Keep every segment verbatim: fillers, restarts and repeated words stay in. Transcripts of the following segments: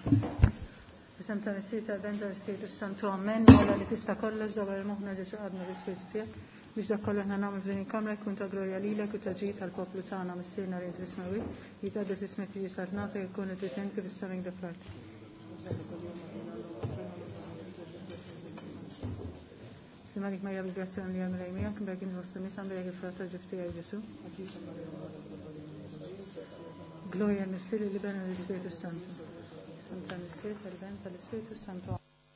Bisem tal-Isita benda l-Ispiritu Santu Amen, għala li tista' kollox dwar il-moħna ġeġa għadna l-Ispiritu tiegħek biex dak kollu ħna nagħmlu f'din il-kamra jkun ta' glorja lilek u ta' ġid tal-poplu tagħna mis-sirna li trismawi, jitgħaddet ismek tiġi sarnata jkun id-ditin kif is-saming da fl-art. Simalik ma jabi grazzjoni li għamil għajmijak, mbagħin vostra nisan bejek il-frata ġifti għaj Ġesu. Gloria al-Missir li bena l-Ispiritu Santu. Santa Missir tal-ben tal-Ispiritu Santu.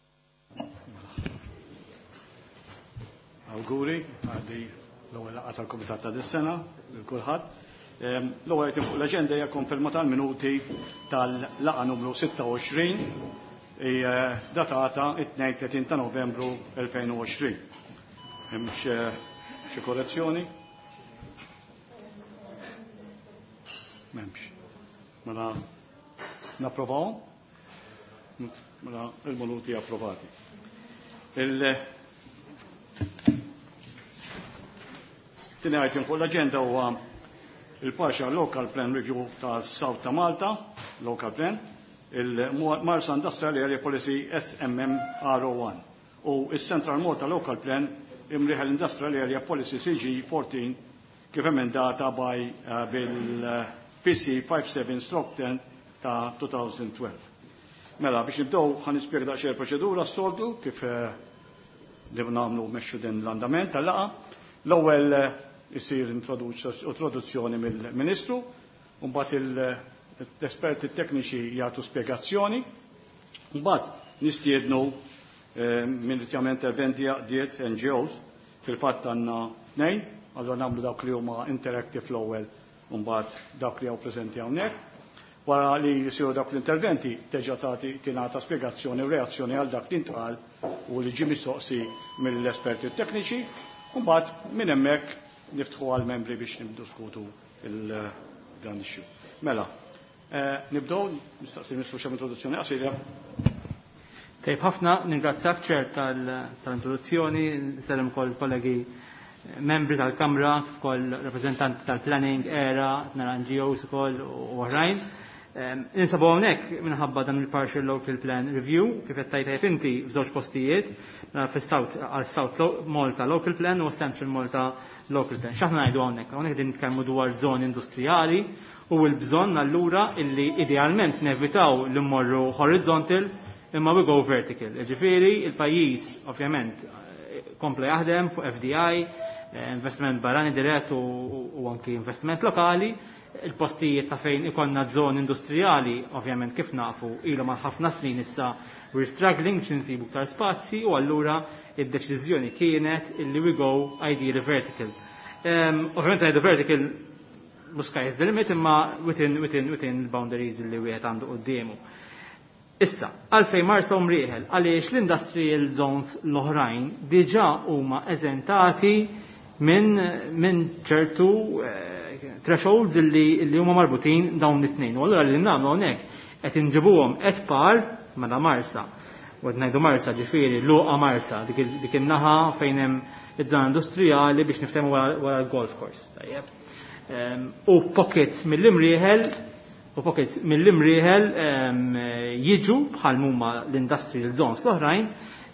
Awguri, għaddi l-ewwel laqgħa tal-Kumitat ta' dis-sena lil kulħadd. L-ewwel qed fuq l-aġenda hija konferma tal-minuti tal-laqgħa numru sitta u għoxrin datata it-tnejn u tletin ta' Novembru elfejn u għoxrin. Hemm xi korrezzjoni? M'hemmx. Mela napprovaw? Mela il-minuti approvati. Tieni item fuq l-aġenda huwa il-Partial Local Plan Review ta' South ta' Malta, Local Plan, il-Marsa Industrial Area Policy S M M R O one u il-Central Malta Local Plan imriħ l-Industrial Area Policy C G fourteen kif emendata by uh, bil-P C fifty-seven ten ta' two thousand twelve. Mela, biex nibdow ħan nispjega daqsxejn il-proċedura s-soltu kif uh, dev nagħmlu mexxu din l-andament tal-laqa. L-ewwel isir introduzzjoni mill-Ministru, u mbagħad l-esperti tekniċi jagħtu spjegazzjoni, u mbagħad nistiednu minn li jagħmel interventi diet N G Os, fil-fatt għandna tnejn, allura nagħmlu dawk li huma interactive l-ewwel u mbagħad dawk li hawn preżenti hawnhekk. Wara li jsiru dawk l-interventi teġa' tagħti tingħata spjegazzjoni u reazzjoni għal dak li ntqal u li ġie mistoqsi mill-esperti tekniċi, u mbagħad minn hemmhekk niftħu għal membri biex niddiskutu il-dan issue. Mela, nibdew nistaqsi nisru xi introduzzjoni qasira. Tejb ħafna ningrazzjak ċer tal-introduzzjoni, nsellem ukoll kollegi membri tal-Kamra, ukoll rappreżentanti tal-Planning, ERA, nara N G Os ukoll u oħrajn. Ninsabu hawnhekk minħabba dan il-Partial Local Plan Review, kif qed tajtejt inti f'żewġ postijiet, fis-South għal South Malta Local Plan u Central Malta Local Plan. X'aħna ngħidu hawnhekk? Hawnhekk din nitkellmu dwar żoni industrijali u l-bżonn allura illi idealment nevitaw li mmorru horizontal imma we go vertical. Ġifieri il-pajjiż ovvjament kompla jaħdem fuq F D I, investiment barani dirett u anki investiment lokali. Il-postijiet ta' fejn ikonna żoni industrijali, ovvjament kif nafu, ilhom għal ħafna snin issa we're struggling biex insibu iktar spazji u allura id-deċiżjoni kienet illi we go ideally vertical. Um, ovvjament ngħidu vertical mhux sky is the limit imma within within within boundaries li wieħed għandu qudiemu. Issa, għalfejn marsa mrieħel għaliex l-industrial zones l-oħrajn diġà huma eżentati minn min ċertu uh, thresholds li huma marbutin dawn it-tnejn. U allura li nagħmlu hawnhekk qed inġibuhom qed par mela Marsa. U qed ngħidu Marsa ġifieri luqa Marsa dik in-naħa fejn hemm iż-żona industrijali biex niftehmu wara l-golf course. Tajjeb. U pockets mill-imrieħel u pockets mill-imrieħel jiġu bħal huma l-industrial zones l-oħrajn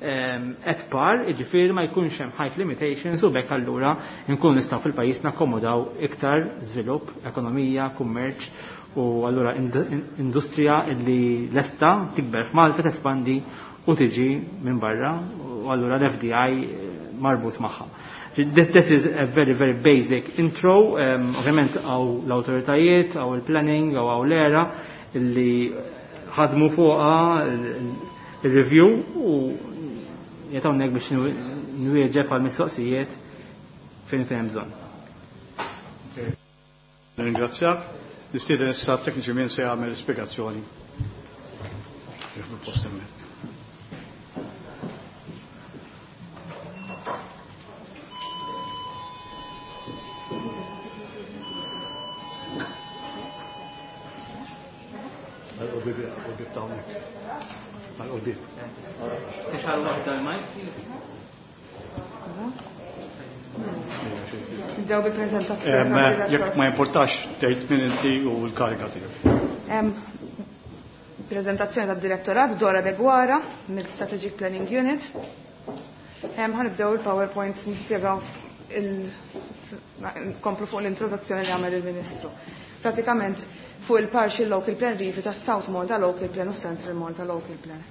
qed par, jiġifieri ma jkunx hemm height limitations u bekk allura nkunu nistgħu fil-pajjiż nakkomodaw iktar żvilupp, ekonomija, kummerċ u allura industrija li lesta tikber f'Malta tespandi u tiġi minn barra u allura l-F D I marbut magħha. That is a very, very basic intro. Um, ovvjament għaw l-autoritajiet, għaw il-planning, għaw l-era li ħadmu fuqa il-review u jatawnek biex nwieġeb għal mistoqsijiet fejn fejn bżonn. Ringrazzjak. Nistieden issa tekniċi minn se jagħmel spjegazzjoni. Jekk ma importax tgħid minn inti u l-karika tiegħek. prezentazzjoni tad-direttorat Dora Degwara mill-Strategic Planning Unit. Hemm ħanibdew il-PowerPoint nispjegaw il-komplu fuq l-introduzzjoni li għamel il-Ministru. Pratikament fuq il-Partial Local Plan Review ta' South Malta Local Plan u Central Malta Local Plan.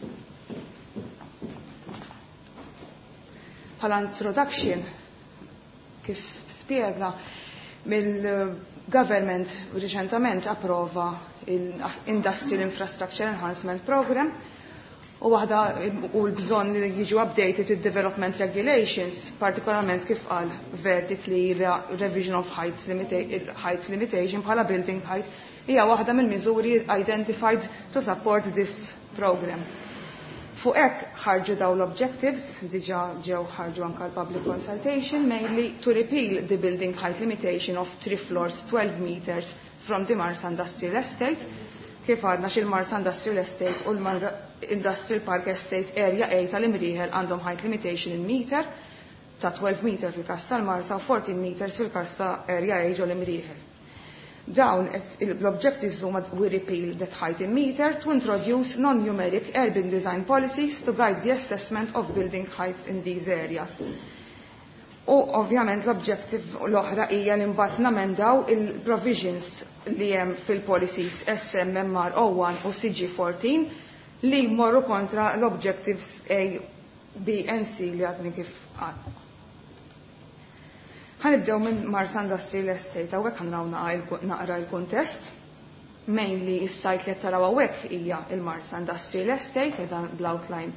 Bħala introduction kif spjega mill-government riċentament approva il-Industrial Infrastructure Enhancement Program u waħda u l-bżonn li jiġu updated il-Development Regulations, partikolarment kif qal verdict li Revision of Heights Height Limitation bħala Building Height hija waħda mill-miżuri identified to support this program. Fuq hekk ħarġu daw l-objectives, diġà ġew ħarġu anke l-public consultation, mainly to repeal the building height limitation of three floors twelve meters from the Marsa Industrial Estate, kif għadna xil-Marsa Industrial Estate u l-Industrial Park Estate Area A tal-Imrieħel għandhom height limitation in meter ta' twelve meter fil-Kassa l-Marsa u fourteen meters fil-Kassa Area A ġol Imrieħel. Dawn l-objectives huma we repeal that height in meter to introduce non-numeric urban design policies to guide the assessment of building heights in these areas. U ovvjament l-objective l-oħra hija li mbagħad namendaw il-provisions li hemm fil-policies S M M R zero one u C G fourteen li jmorru kontra l-objectives A, B and C li għadni kif għad. Ħanibdew minn Marsa Industrial Estate, għawek ħanraw naqra il-kontest. Mainly is-sajt li taraw għawek hija il-Marsa Industrial Estate, dan bl-outline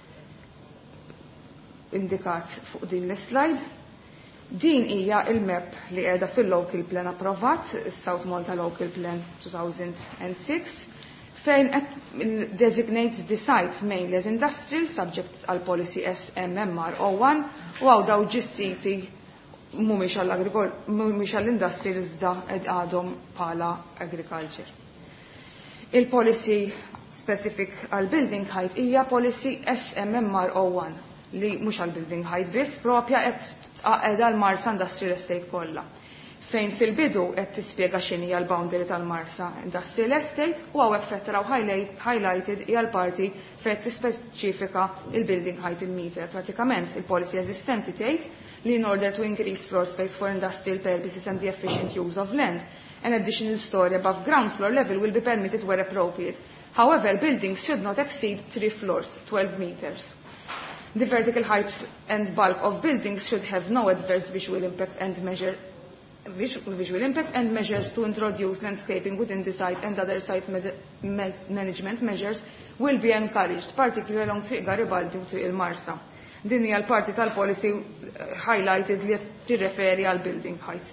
indikat fuq din l-slide. Din hija il-map li qiegħda fil-Local Plan approvat, South Malta Local Plan two thousand six, fejn qed designates the site mainly as industrial subject għal policy S M M R zero one u għaw daw ġissiti mumiex għall-industri iżda għadhom bħala agriculture. Il-policy specific għal-building height hija policy S M M R zero one li mhux għal-building height biss, propja qed tqaqgħedha l-Marsa Industrial Estate kollha. Fejn fil-bidu qed tispjega x'inhi l-boundary tal-Marsa Industrial Estate u hawnhekk qed taraw highlighted hija l-parti fejn tispeċifika il-building height in meter. Pratikament il-policy eżistenti tgħid li in order to increase floor space for industrial purposes and the efficient use of land, an additional story above ground floor level will be permitted where appropriate. However, buildings should not exceed three floors, twelve meters. The vertical height and bulk of buildings should have no adverse visual impact and measure visual impact and measures to introduce landscaping within the site and other site management measures will be encouraged, particularly along Triq Garibaldi u Triq il-Marsa. Din hija l-parti tal-policy highlighted li tirreferi għal building height.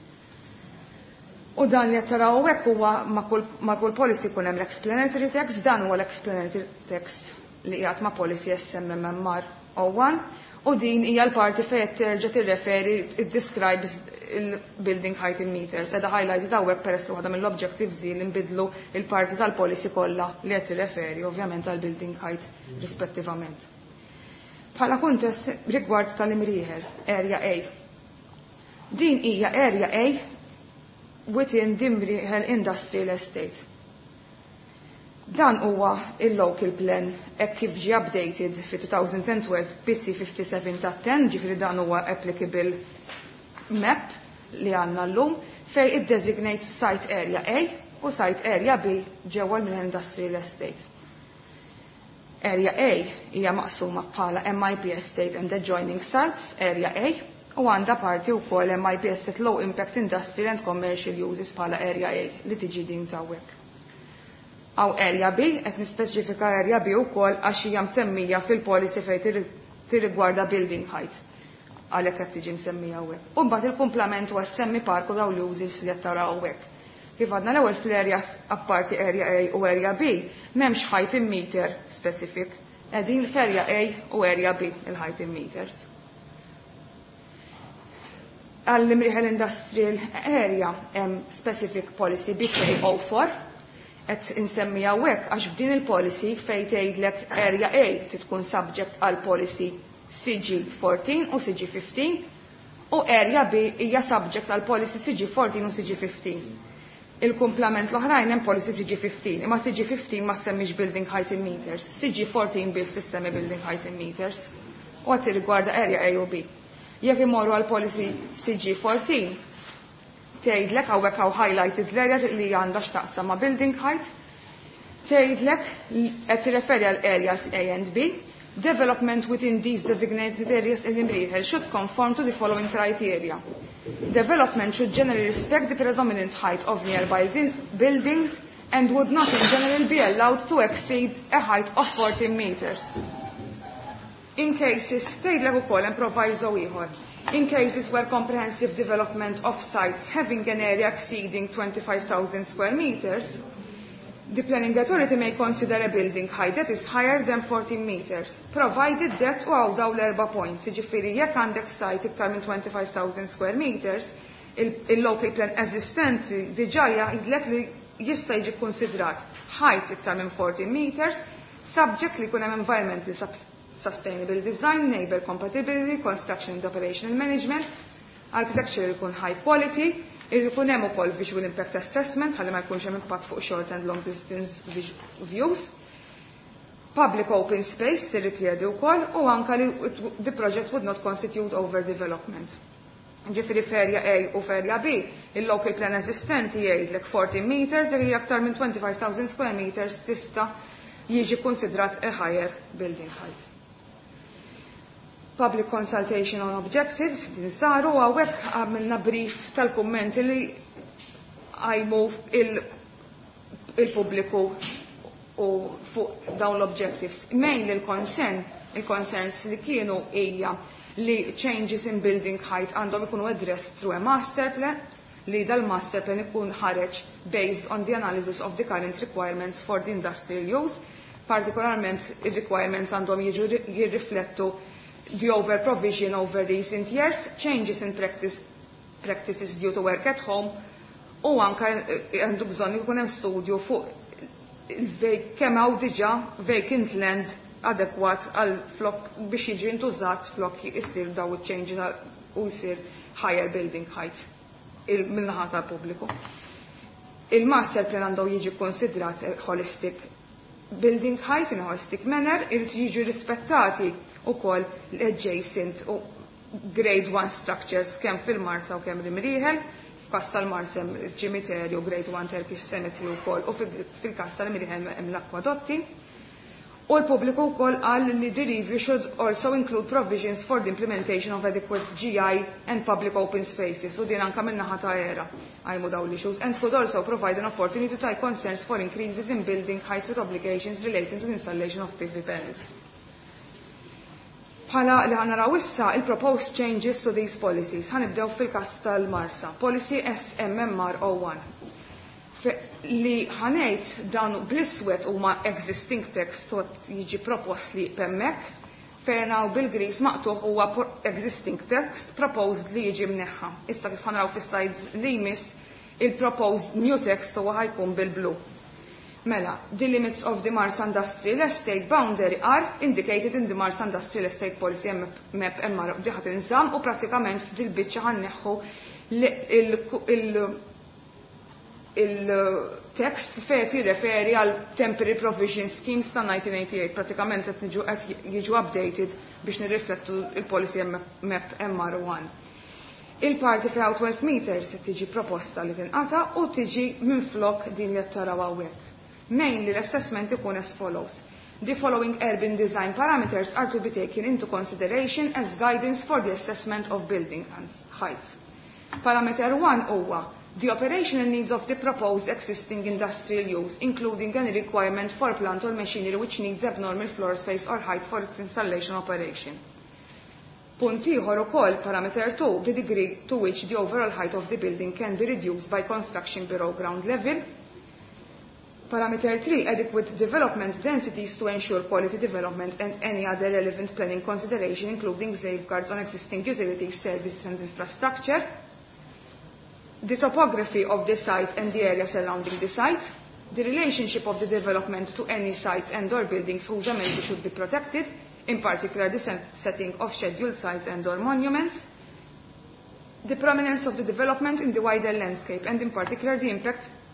U dan li taraw hekk huwa ma' kull policy kun hemm l-explanatory text, dan huwa l-explanatory text li qiegħed ma' policy S M M M R zero one u din hija l-parti fejn qed terġa' tirreferi it describes il-building height in meters. Edha highlighted hawnhekk peress waħda mill-objectives li nbidlu il-parti tal-policy kollha li qed tirreferi ovvjament għal building height rispettivament. Bħala kuntest rigward tal-Imrieħel, Area A. Din hija Area A within the Imrieħel Industrial Estate. Dan huwa il-Local Plan hekk kif ġie updated fi two thousand twelve P C fifty-seven ta' ten, ġifieri dan huwa applicable map li għandna llum fejn id-designate Site Area A u Site Area B ġewwa l-Industrial Estate. Area A hija maqsuma bħala M I P Estate and adjoining sites, Area A, u għandha parti wkoll M I P Estate Low Impact Industrial and Commercial Uses bħala Area A li tiġi din tawwek. Aw Area B qed nispeċifika Area B wkoll għax hija msemmija fil-policy fejn tirrigwarda building height. Għalhekk qed tiġi msemmija hawnhekk. U mbagħad il-kumplament huwa semmi parku daw l-uses li qed taraw hawnhekk. Kif għadna l-ewwel fl-areas apparti Area A u Area B m'hemmx height in meter specific, qegħdin f'Area A u Area B il-height in meters. Għall-Imrieħel Industrial Area hemm specific policy B K zero four qed insemmi hawnhekk għax f'din il-policy fejn tgħidlek Area A tkun subject għal policy C G fourteen u C G fifteen u Area B hija subject għal policy C G fourteen u C G fifteen. Il-kumplament l-oħrajn hemm policy C G fifteen, imma C G fifteen ma semmix building height in meters. C G fourteen biss tissemmi building height in meters. U għatti rigwarda area A u B. Jekk imorru għal policy C G fourteen, tgħidlek hawnhekk hawn highlighted l-area li għandha x'taqsam ma' building height, tgħidlek qed tirreferi għal areas A and B. Development within these designated areas in Imrieħel should conform to the following criteria. Development should generally respect the predominant height of nearby buildings and would not in general be allowed to exceed a height of fourteen meters. In cases, tgħidlek ukoll hemm proviso ieħor. In cases where comprehensive development of sites having an area exceeding twenty-five thousand square meters, the planning authority may consider a building height that is higher than fourteen meters, provided that u għaw daw l-erba points, ġifiri jekk għandek site iktar minn twenty-five thousand square meters, il-local plan assistenti diġà jgħidlek li jista' jiġi konsidrat height iktar minn fourteen meters, subject li kun hemm environmentally sustainable design, neighbor compatibility, construction and operational management, architecture jkun high quality, Ikun hemm ukoll visual impact assessment ħalli ma jkunx hemm impatt fuq short and long distance views. Public open space tirrikjedi wkoll u anke li the project would not constitute overdevelopment. Ġifieri ferja A u ferja B, il-local plan assistant jgħidlek fourteen meters li aktar minn twenty-five thousand square meters tista' jiġi konsidrat a higher building height. Public consultation on objectives, din saru għawek għamilna brief tal-kommenti li għajmu il-publiku u fuq dawn l-objectives. Main il-concern, il-concerns li kienu hija li changes in building height għandhom ikunu addressed through a master plan, li dal-master plan ikun ħareġ based on the analysis of the current requirements for the industrial use, partikolarment il-requirements għandhom jiġu jirriflettu the over provision over recent years, changes in practice, practices due to work at home, u anka għandu bżonn jkun hemm studju fuq kemm hawn diġà vacant land adekwat għal flok biex jiġi ntużat flok isir daw iċ-changes u jsir higher building height mill-naħa tal-pubbliku. Il-master plan għandu jiġi konsidrat holistic building height in a holistic manner, irid jiġu rispettati ukoll l-adjacent u grade one structures kemm fil-Marsa u kemm l-Imrieħel, f'każ tal-Marsa hemm il-ċimiterju grade one Turkish cemetery wkoll u fil-każ tal-Imrieħel hemm l-akwadotti. U l-pubbliku wkoll qal li the review should also include provisions for the implementation of adequate G I and public open spaces u din anke min-naħa ta' era għajmu dawn l-issues and could also provide an opportunity to take concerns for increases in building height with obligations relating to the installation of P V panels. Bħala li ħanaraw issa il-proposed changes to these policies. Ħanibdew fil-kas tal-Marsa. Policy S M M R zero one. Li ħanejt dan bl-iswed huma existing text tot jiġi propost li pemmek fejn hawn bil-Gris maqtuħ huwa existing text proposed li jiġi mneħħa. Issa kif ħanaraw fis-slides li jmiss il-proposed new text huwa ħajkun bil-blu. Mela, the limits of the Marsa Industrial Estate boundary are indicated in the Marsa Industrial Estate Policy Map M R diħat inżam u pratikament f'dil-biċċa ħanneħħu il-text fejn jirreferi għal temporary provision schemes ta' nineteen eighty-eight pratikament qed jiġu updated biex nirriflettu il-Policy Map M R one. Il-parti fejn twelve meters tiġi proposta li tinqata' u tiġi minflok din li qed taraw hawnhekk. Mainly, l-assessment ikun as follows. The following urban design parameters are to be taken into consideration as guidance for the assessment of building heights. Parameter one huwa the operational needs of the proposed existing industrial use, including any requirement for plant or machinery which needs abnormal floor space or height for its installation operation. Punt ieħor ukoll parameter two, the degree to which the overall height of the building can be reduced by construction below ground level. Parameter three, adequate development densities to ensure quality development and any other relevant planning consideration, including safeguards on existing utilities, services and infrastructure. The topography of the site and the area surrounding the site. The relationship of the development to any sites and or buildings whose amenity should be protected, in particular the setting of scheduled sites and or monuments. The prominence of the development in the wider landscape and in particular the impact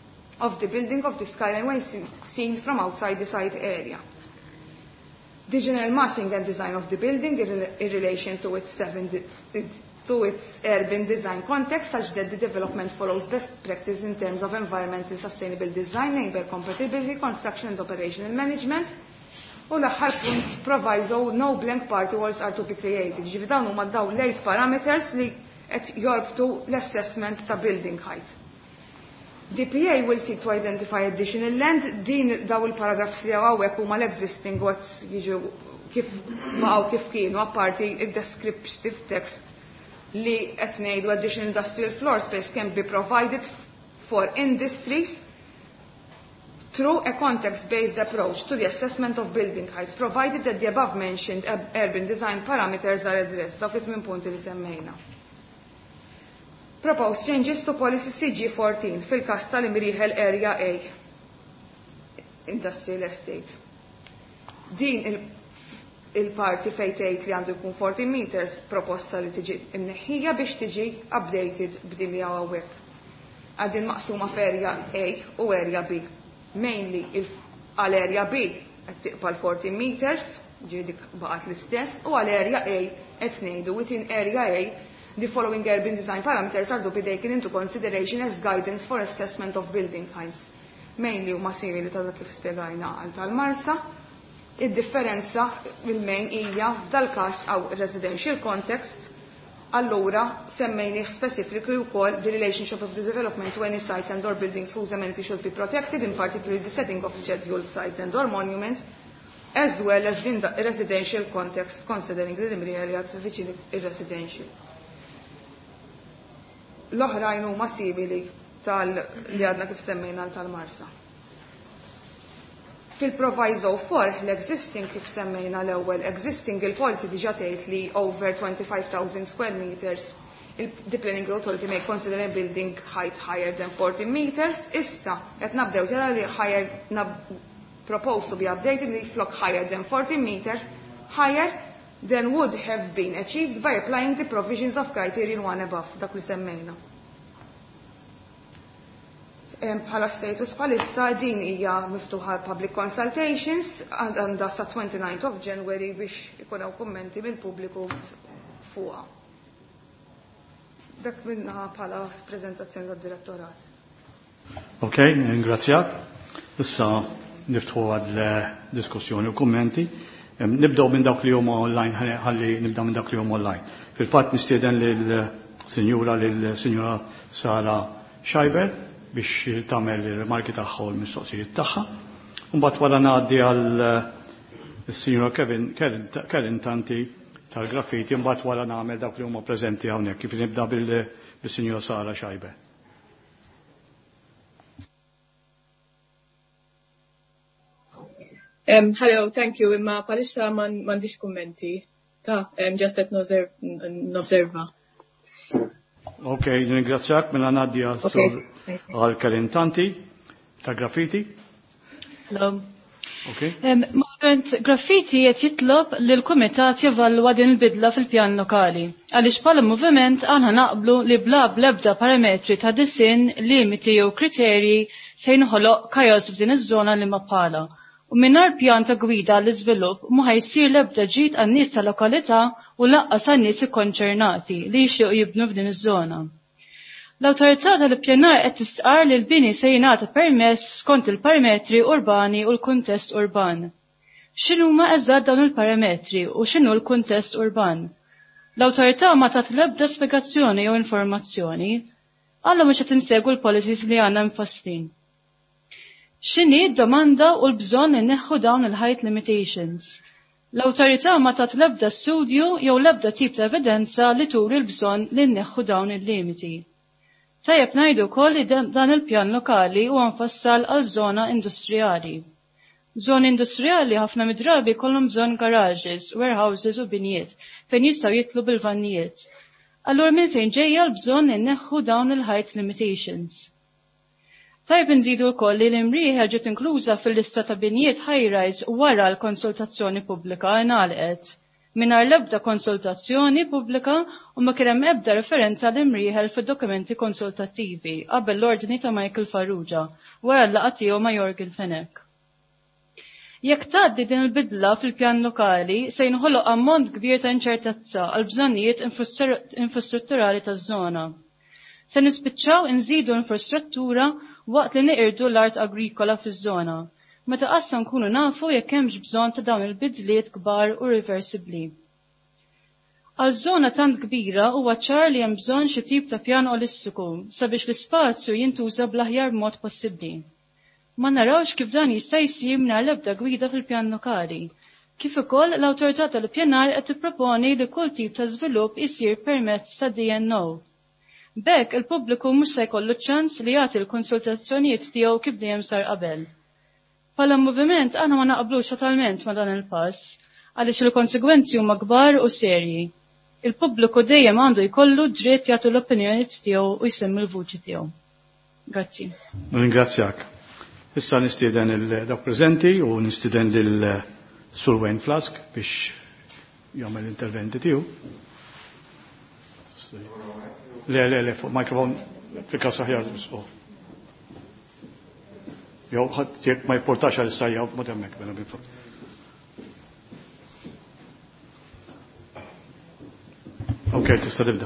of the building of the skyline when seen from outside the site area. The general massing and design of the building in relation to its, seven, to its urban design context, such that the development follows best practice in terms of environmentally sustainable design, neighbor compatibility, construction and operational management. U l-aħħar punt proviso no blank party walls are to be created. Ġifi dawn huma dawn l-eight parameters li qed jorbtu l-assessment ta' building height. D P A will seek to identify additional land. Din daw il-paragrafs li għawek huma l-existing webs jiġu kif baqgħu kif kienu apparti il-descriptive text li qed ngħidu additional industrial floor space can be provided for industries through a context-based approach to the assessment of building heights, provided that the above-mentioned urban design parameters are addressed. Dak it minn punti li semmejna. Proposed changes to policy C G fourteen fil-kas tal-imrieħel Area A, Industrial Estate. Din il-parti fejn tgħid li għandu jkun fourteen meters proposta li tiġi imneħħija biex tiġi updated b'din li hawnhekk. Għadin maqsuma f'Area A u Area B. Mainly għal Area B qed tiqbal fourteen meters, ġieli dik baqgħet l-istess, u għal Area A qed ngħidu within Area A the following urban design parameters are to be taken into consideration as guidance for assessment of building heights. Mainly huma simili ta' kif spjegajna għal tal-Marsa. Id-differenza il-main hija f'dal-każ għaw residential context, allura semmejni specifically wkoll the relationship of the development to any sites and or buildings whose amenity should be protected, in particular the setting of scheduled sites and or monuments, as well as in the residential context, considering the limri areas viċin ir-residential. L-oħrajn huma simili tal li għadna kif semmejna tal-Marsa. Fil-proviso for l-existing kif semmejna l-ewwel, existing il-policy diġà tgħid li over twenty-five thousand square meters the planning authority may consider a building height higher than forty meters. Issa qed nabdew tara li higher proposed to be updated li flok higher than forty meters, higher than would have been achieved by applying the provisions of criterion one above, dak li semmejna. Bħala status bħalissa din hija miftuħa public consultations għandha sa twenty-ninth of January biex ikun hawn kummenti mill-pubbliku fuqha. Dak minna bħala preżentazzjoni tad-direttorat. Ok, ringrazzjak. Issa niftħu għad diskussjoni u kummenti. Nibdaw minn dawk li huma online, ħalli nibdaw minn dawk li huma online. Fil-fatt nistieden lill-Sinjura lill-Sinjura Sara Scheiber biex tagħmel ir-rimarki tagħha u l-mistoqsijiet tagħha. Mbagħad wara ngħaddi għal is-Sinjura Kevin Tanti tal-graffiti, mbagħad wara nagħmel dawk li huma preżenti hawnhekk. Kif nibda bis-Sinjura Sara Scheiber. Um, hello, thank you. Imma palissa man mandiċ kommenti. Ta, um, just at n-observa. Ok, ringrazzjak minna Nadia għal kalentanti ta' graffiti. Hello. Ok. Um, Movement Graffiti qed jitlob li l-Kumitat jevalwa din il-bidla fil-pjan lokali. Għaliex bħala moviment aħna naqblu li bla blebda parametri ta' disin, limiti jew kriterji se jinħoloq kajos f'din iż-żona li ma bħala. U minnar pjan ta' gwida l-iżvilupp ma ħajsir l-ebda ġid għan-nies ta' lokalità u laqqas għan-nies ikkonċernati li jixtiequ jibnu f'din iż-żona. L-awtorità tal-ippjanar qed tistqar li l-bini se jingħata permess skont il-parametri urbani u l-kuntest urban. X'inhuma eżatt dawn il-parametri u x'inhu l-kuntest urban? L-awtorità ma tat l-ebda spjegazzjoni jew informazzjoni, alla mhux qed insegwu l-policies li għandna mfasslin. X'inhi d-domanda u l-bżonn inneħħu dawn il-height limitations? L-awtorità ma tat l-ebda studju jew l-ebda tip ta' evidenza li turi l-bżonn li nneħħu dawn il-limiti. Tajjeb ngħidu wkoll li dan il-pjan lokali huwa mfassal għal żona industrijali. Żoni industrijali ħafna midrabi kollhom bżonn garages, warehouses u binjiet fejn jistgħu jitlu bil-vannijiet. Allura minn fejn ġejja l-bżonn inneħħu dawn il-height limitations. Tajb nżidu wkoll li l-imrieħa ġiet inkluża fil-lista ta' binjiet high-rise wara l-konsultazzjoni pubblika ngħalqet. mingħajr l-ebda konsultazzjoni pubblika u ma kien hemm ebda referenza l-imrieħel fid-dokumenti konsultattivi qabel l-ordni ta' Michael Farrugia wara l-laqgħa tiegħu ma' Jorgen Fenech. Jekk tgħaddi din il-bidla fil-pjan lokali se jinħoloq ammont kbir ta' inċertezza għal bżonnijiet infrastrutturali taż-żona. Se nispiċċaw inżidu infrastruttura waqt li niqirdu l-art agrikola fiż-żona, meta qassa nkunu nafu jekk hemmx bżonn ta' dawn il-bidliet kbar u reversibbli. Għal żona tant kbira huwa ċar li hemm bżonn xi tip ta' pjan olistiku sabiex l-ispazju jintuża bl-aħjar mod possibbli. Ma narawx kif dan jista' jsir mingħajr l-ebda gwida fil-pjan lokali. Kif ukoll l-awtorità tal-ippjanar qed tipproponi li kull tip ta' żvilupp isir permezz ta' D N O. Bekk il-pubbliku mhux se jkollu ċans li jagħti l-konsultazzjonijiet tiegħu kif dejjem sar qabel. Bħala moviment aħna ma naqblux totalment ma dan il-pass għaliex il-konsegwenzi huma kbar u serji. Il-pubbliku dejjem għandu jkollu dritt jagħtu l-opinjonijiet tiegħu u jsemmi l-vuċi tiegħu. Grazzi. Ringrazzjak. Issa nistieden il-dak preżenti u nistieden lil Sur Wayne Flask biex jagħmel interventi tiegħu. Le, le, le, fuq mikrofon fil-każ aħjar nisqu. Jew ħadd jekk ma jipportax għal sajja mod hemmhekk bena bil. Okay, tista' tibda.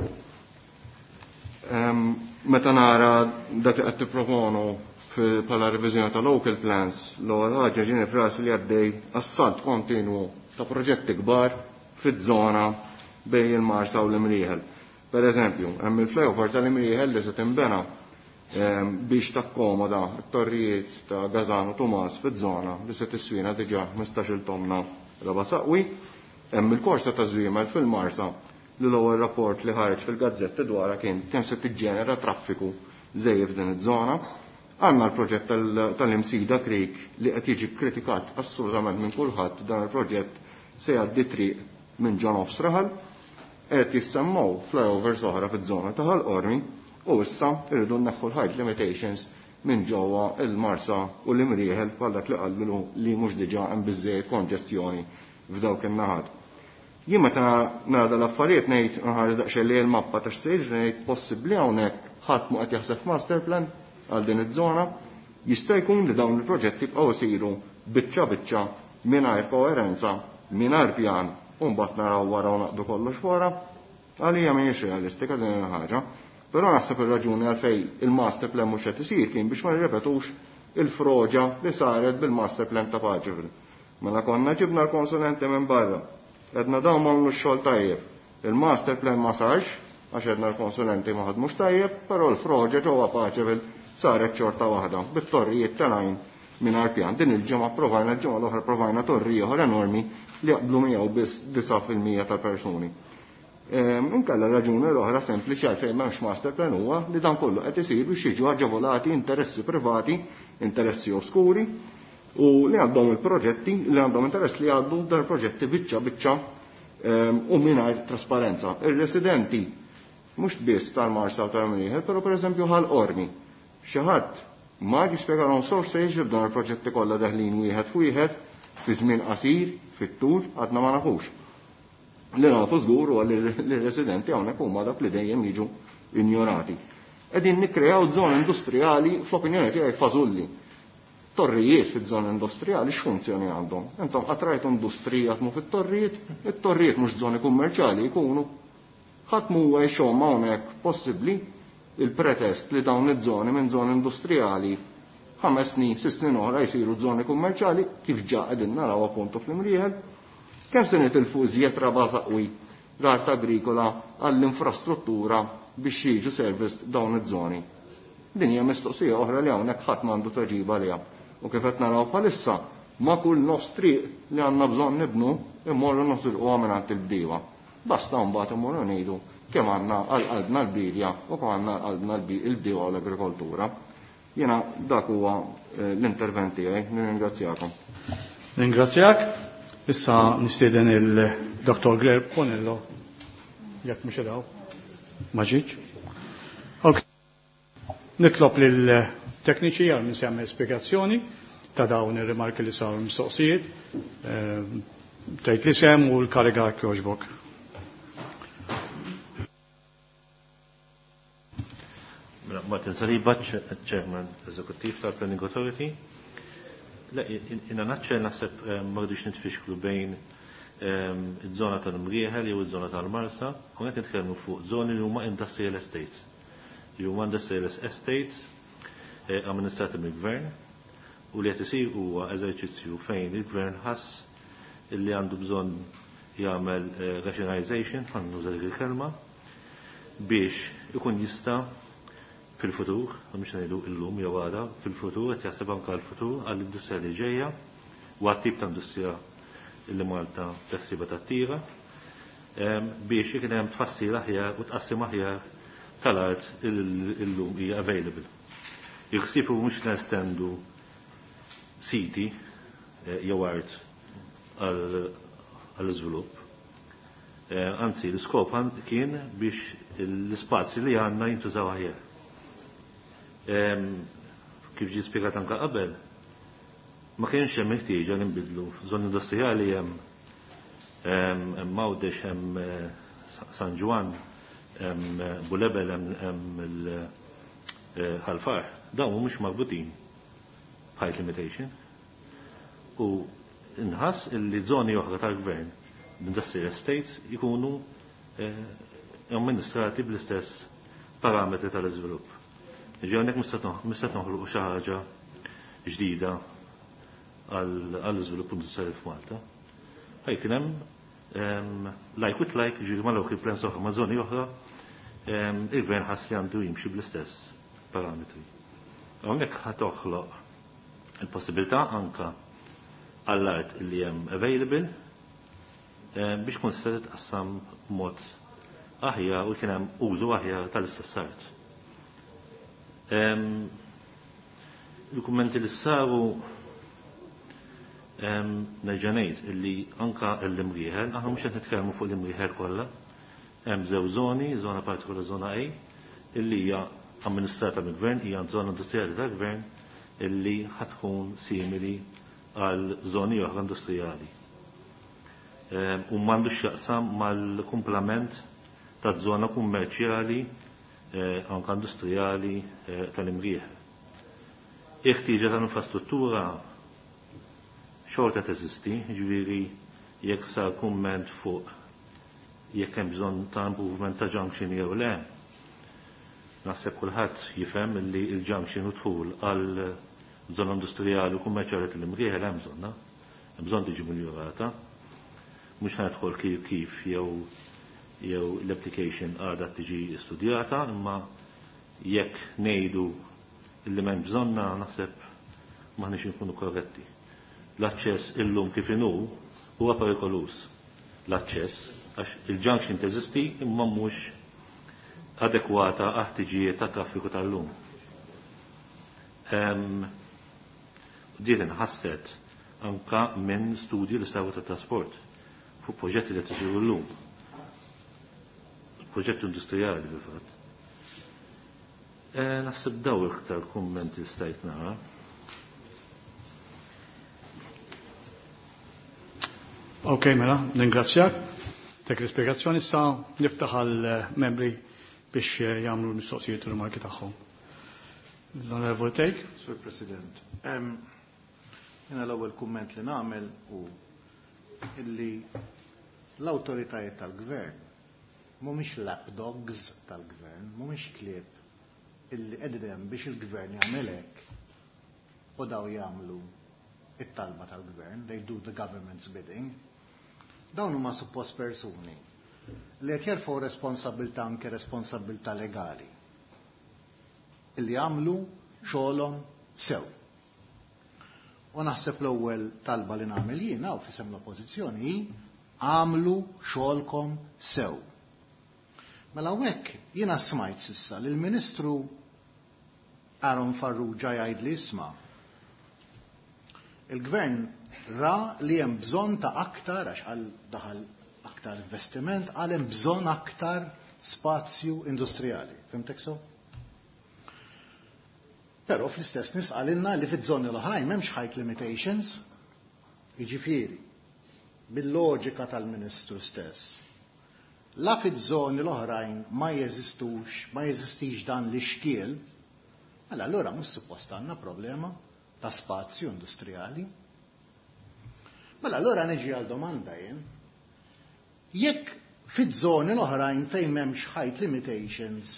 Meta nara dak li qed tipproponu bħala reviżjoni ta' local plans, l-ewwel ħaġa ġieni f'rasi li għaddej assalt kontinwu ta' proġetti kbar fiż-żona bejn il-Marsa u l-Imrieħel. Per eżempju, hemm il-flyover tal-Imrieħel li se tinbena biex takkomoda t-torrijiet ta' Gazan u Tumas fiż-żona li se tiswina diġà ħmistax-il tonna raba saqwi, hemm il-korsa ta' żwiemel fil-Marsa li l-ewwel rapport li ħareġ fil-gazzetti dwarha kien kemm se tiġġenera traffiku żejjed f'din iż-żona. Għandna l-proġett tal-Imsida Creek li qed jiġi kritikat assolutament minn kulħadd. Dan il-proġett se jgħaddi triq minn John Offs Raħal qed jissemmaw flyovers oħra fiż-żona ta' Ħalqormi u issa irridu nneħħu l-height limitations minn ġewwa il-Marsa u l-Imrieħel bħal dak li qallu li mhux diġà hemm biżżejjed konġestjoni f'dawk in-naħat. Jien meta nagħda l-affarijiet ngħid nħares daqsxejn li l-mappa ta' xejn ngħid possibbli hawnhekk ħadd mu qed jaħseb master plan għal din iż-żona, jista' jkun li dawn il-proġetti jibqgħu jsiru biċċa biċċa mingħajr koerenza, mingħajr pjan u mbagħad naraw wara u naqdu kollox wara. Għalija mhijiex realistika din il-ħaġa, però naħseb ir-raġuni għalfejn il-master plan mhux qed isir kien biex ma nirrepetux il-froġa li saret bil-master plan ta' Paġevil. Mela konna ġibna l-konsulenti minn barra, qedna dawn m'għamlu x-xogħol tajjeb. Il-master plan ma sarx għax qedna l-konsulenti ma ħadmux tajjeb, però l-froġa ġewwa Paġevil saret xorta waħda bit-torrijiet tal-għajn mingħajr pjan. Din il-ġimgħa provajna l-ġimgħa l-oħra provajna torri oħra enormi li jaqblu miegħu biss disa' fil-mija tal-persuni. Inkella raġuni l-oħra sempliċi għalfejn m'hemmx master plan huwa li dan kollu qed isir biex jiġu aġevolati interessi privati, interessi oskuri u li għandhom il-proġetti li għandhom interess li għaddu dan il-proġetti biċċa biċċa u mingħajr trasparenza. Ir-residenti mhux biss tal-Marsa u tal-Imrieħel, però pereżempju Ħalqormi. Xi ħadd ma jispjegalhom sors se jiġri f'dan il-proġetti kollha daħlin wieħed f'wieħed fi żmien qasir, fit-tul, għadna ma nafux. Li nafu żgur huwa li r-residenti hawnhekk huma dak li dejjem jiġu injorati. Qegħdin nikkreaw żoni industrijali fl-opinjoni tiegħi fażulli. Torrijiet fiż-żona industrijali x'funzjoni għandhom? Intom qatrajtu industrija jaħdmu fit-torrijiet, it-torrijiet mhux żoni kummerċjali jkunu. Ħadd huwa jxomm hawnhekk possibbli il-pretest li dawn iż-żoni minn żoni industrijali ħames snin, sitt snin oħra jsiru żoni kummerċjali kif ġa qegħdin naraw appuntu fl-Imrieħel. Kemm se nitilfu żjed raba' saqwi l-art agrikola għall-infrastruttura biex jiġu service dawn iż-żoni. Din hija mistoqsija oħra li hawnhekk ħadd m'għandu tweġiba liha. U kif qed naraw bħalissa ma' kull nofs triq li għandna bżonn nibnu immorru nosirquha mingħand il-bdiewa. Basta mbagħad immorru ngħidu kemm għandna għal-qalbna l-bidja u kemm għandna għal-qalbna l-bdiewa u l-agrikoltura. Jiena dak huwa l-intervent tiegħi, nirringrazzjakom. Ringrazzjak. Issa nistieden il-Doktor Greer Ponello. Jekk mhux daw. Ma ġietx. Okay. Nitlob lill-tekniċi għal minn semmi spjegazzjoni ta' dawn ir-rimarki li saru mistoqsijiet. Tgħid li sem u l-kariga kjoġbok. Martin Saliba, Chairman Executive tal-Planning Authority. Inna naċċel naħseb m'għadux nitfixklu bejn iż-żona tal-Mrieħel jew iż-żona tal-Marsa, u qed nitkellmu fuq żoni li huma industrial estates. Li huma industrial estates amministrati mill-Gvern u li qed isir huwa eżerċizzju fejn il-Gvern ħass illi għandu bżonn jagħmel rationalization, ħannu dik il-kelma, biex ikun jista' fil-futur, mhux ngħidu llum jew għada, fil-futur qed jaħseb anke l-futur għall-industrija li ġejja u għat-tip ta' industrija li Malta taħsiba tattira biex ikun hemm tfassir aħjar u tqassim aħjar tal-art illum hija available. Jħsibu mhux nestendu siti jew art għall-iżvilupp. Anzi, l-iskop kien biex l-ispazji li għandna jintużaw aħjar. Kif ġi spiegat anka qabel, ma kienx hemm ħtieġa li nbidlu. Żoni industrijali hemm hemm Mawdex, hemm San Ġwan, hemm Bulebel, hemm il-Ħalfar. Dawn mhumiex marbutin b'height limitation. U inħass illi żoni oħra tal-Gvern, l-industrial estates, ikunu amministrati bl-istess parametri tal-iżvilupp. Ġenek mistat noħluqu xi ħaġa ġdida għall-iżvilupp industrijali f'Malta. Ħaj kien hemm like with like, ġieli ma local plans oħra ma' żoni oħra, il-Gvern ħass li għandu jimxi bl-istess parametri. Hawnhekk ħadd toħloq il-possibilità anke għall-art li hemm available biex kun se tqassam b'mod aħjar u kien hemm użu aħjar tal-istess art. Il-kummenti li saru neġanejt illi anka l-imrieħel, aħna mhux qed nitkellmu fuq l-imrieħel kollha, hemm żew żoni, żona partikolari żona A, illi hija amministrata mill-Gvern, hija żona industrijali tal-Gvern illi ħadd tkun simili għal żoni oħra industrijali. U m'għandux x'jaqsam mal-kumplament taż-żona kummerċjali anka industrijali tal-imrieħel. Iħtieġa tal-infrastruttura xorta teżisti, ġifieri jekk sar kumment fuq jekk hemm bżonn ta' improvement ta' junction jew le. Naħseb kulħadd jifhem li l-junction u dħul għal żona industrijali u kummerċjali tal-imrieħel hemm bżonna, hemm bżonn tiġi miljorata. Mhux ħadħol kif kif jew jew l-application għadha tiġi studjata, imma jekk ngħidu illi m'hemm bżonna naħseb m'aħniex inkunu korretti. L-aċċess illum kif inhu huwa perikolus. L-aċċess għax il-junction teżisti imma mhux adekwata għat-tiġijiet ta' traffiku tal-lum. Din inħasset anka minn studji li saru ta' trasport fuq proġetti li tisiru llum. Proġett industrijali bil-fatt. Naħseb daw iktar kummenti stajt nara. Ok, mela, ningrazzjak. Tek l-ispjegazzjoni sa niftaħ għal-membri biex jagħmlu l-mistoqsijiet u l-marki tagħhom. L-Onorevole Tejk. Sur President, jiena l-ewwel kumment li nagħmel hu illi l-awtoritajiet tal-Gvern mhumiex lapdogs tal-Gvern, mhumiex klieb illi qegħdin biex il-Gvern jagħmel hekk u daw jagħmlu it-talba tal-Gvern, they do the government's bidding. Dawn huma suppost persuni li qed jerfgħu responsabilità anke responsabilità legali illi jagħmlu xogħolhom sew. U naħseb l-ewwel talba li nagħmel jien hawn f'isem l-oppożizzjoni hi għamlu xogħolkom sew. Mela hawnhekk jiena smajt s'issa li l-Ministru Aaron Farrugia jgħidli isma' il-Gvern ra li hemm bżonn ta' aktar għax għal daħal aktar investiment, għal hemm bżonn aktar spazju industrijali. Fimtek so? Però fl-istess nifs għalilna li fiż-żoni l-oħrajn m'hemmx height limitations, jiġifieri bil-loġika tal-Ministru stess, la fiż-żoni l-oħrajn ma jeżistux, ma jeżistix dan l-ixkiel, mela allura mhux suppost għandna problema ta' spazju industrijali. Mela allura niġi għal domanda jien. Jekk fiż-żoni l-oħrajn fejn m'hemmx height limitations,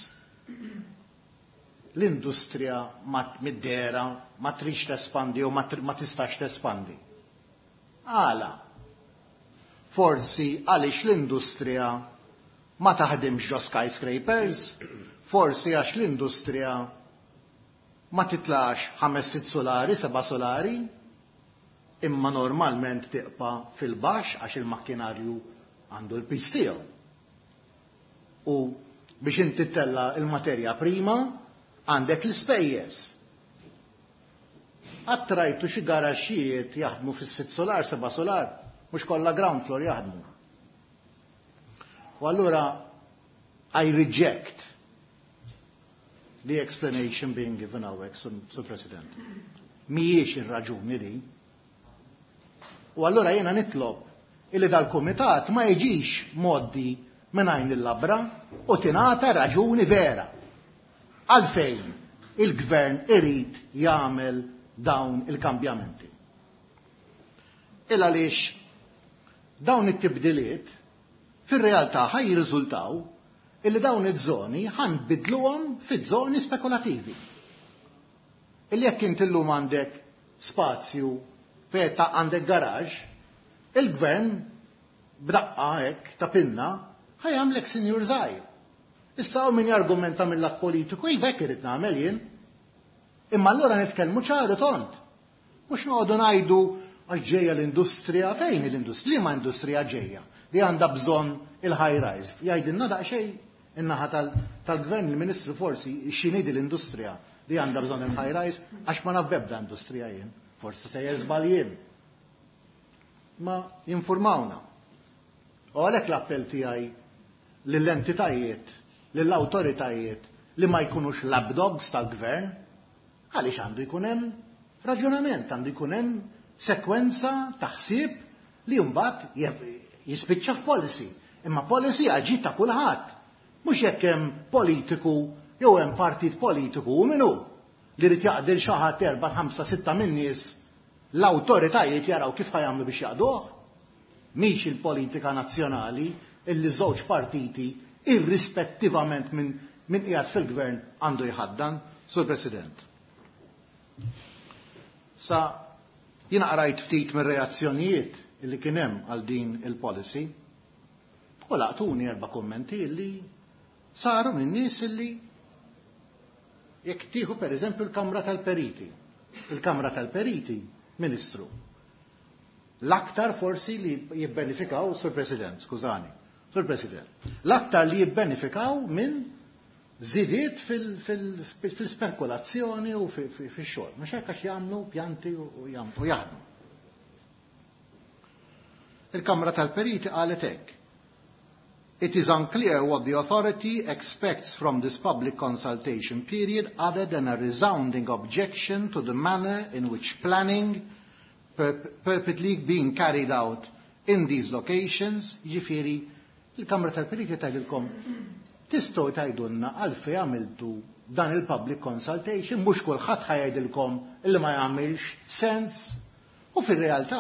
l-industrija mid-dera ma trix tespandi u ma tistax tespandi. Għala, forsi għaliex l-industrija ma taħdimx ġo skyscrapers, forsi għax l-industrija ma titlax ħames sitt solari, seba' solari, imma normalment tiqpa fil-baxx għax il-makkinarju għandu l-pis tiegħu. U biex inti tella il-materja prima għandek l-ispejjeż. Għattrajtu xi garaxxijiet jaħdmu fis-sitt solar, seba' solar, mhux kollha ground floor jaħdmu. U allura I reject the explanation being given hawnhekk, Sur President. Mhijiex ir-raġuni di. U allura jiena nitlob illi dal-kumitat ma jiġix moddi mingħajn il-labra u tingħata raġuni vera għalfejn il-gvern irid jagħmel dawn il-kambjamenti. Il għaliex dawn it-tibdiliet fir-realtà ħaj jirriżultaw illi dawn iż-żoni ħanbidluhom fiż-żoni spekulativi. Illi jekk inti llum għandek spazju feta għandek garaġġ, il-gvern b'daqqa hekk ta' pinna ħajamlek sinjur żgħir. Issa u min jargumenta mill-lat politiku, iva hekk irid nagħmel jien. Imma allura nitkellmu ċaru tont. Mhux noqogħdu ngħidu għax ġejja l-industrija, fejn l-industrija? Liema industrija ġejja li għandha bżonn il-high rise. Jgħidilna daqsxejn in-naħa tal-gvern il-Ministru forsi x'inidi l-industrija li għandha bżonn il-high rise għax ma naf bebda industrija jien. Forsi se jeżbal jien. Ma jinformawna. U għalhekk l-appell tiegħi lill-entitajiet, lill-awtoritajiet li ma jkunux lapdogs tal-gvern, għaliex għandu jkun hemm raġunament, għandu jkun hemm sekwenza ta' ħsieb li mbagħad jispiċċa f'policy. Imma policy ġid ta' kulħadd. Mhux jekk hemm politiku jew hemm partit politiku u minnu li rid jaqdil xi ħadd erba' ħamsa sitta min-nies l-awtoritajiet jaraw kif ħajamlu biex jaqduh. Mhix il-politika nazzjonali illi żewġ partiti irrispettivament minn min qiegħed fil-gvern għandu jħaddan, Sur President. Sa jiena qrajt ftit mir-reazzjonijiet illi kien hemm għal din il-policy u laqtuni erba' kummenti illi saru minn nies illi jekk tieħu pereżempju l-Kamra tal-Periti. Il-Kamra tal-Periti, Ministru, l-aktar forsi li jibbenefikaw, Sur President, skużani, Sur President, l-aktar li jibbenefikaw minn żidiet fil-spekulazzjoni u fil-xogħol. Mhux hekk għax jagħmlu pjanti u jaħdmu. Il-Kamra tal-Periti qalet hekk. It is unclear what the authority expects from this public consultation period other than a resounding objection to the manner in which planning purportedly being carried out in these locations. Ġifieri, il-Kamra tal-Periti tgħidilkom tistgħu tgħidulna għalfejn għamiltu dan il-public consultation, mhux kulħadd ħajdilkom illi ma jagħmilx sens. U fir-realtà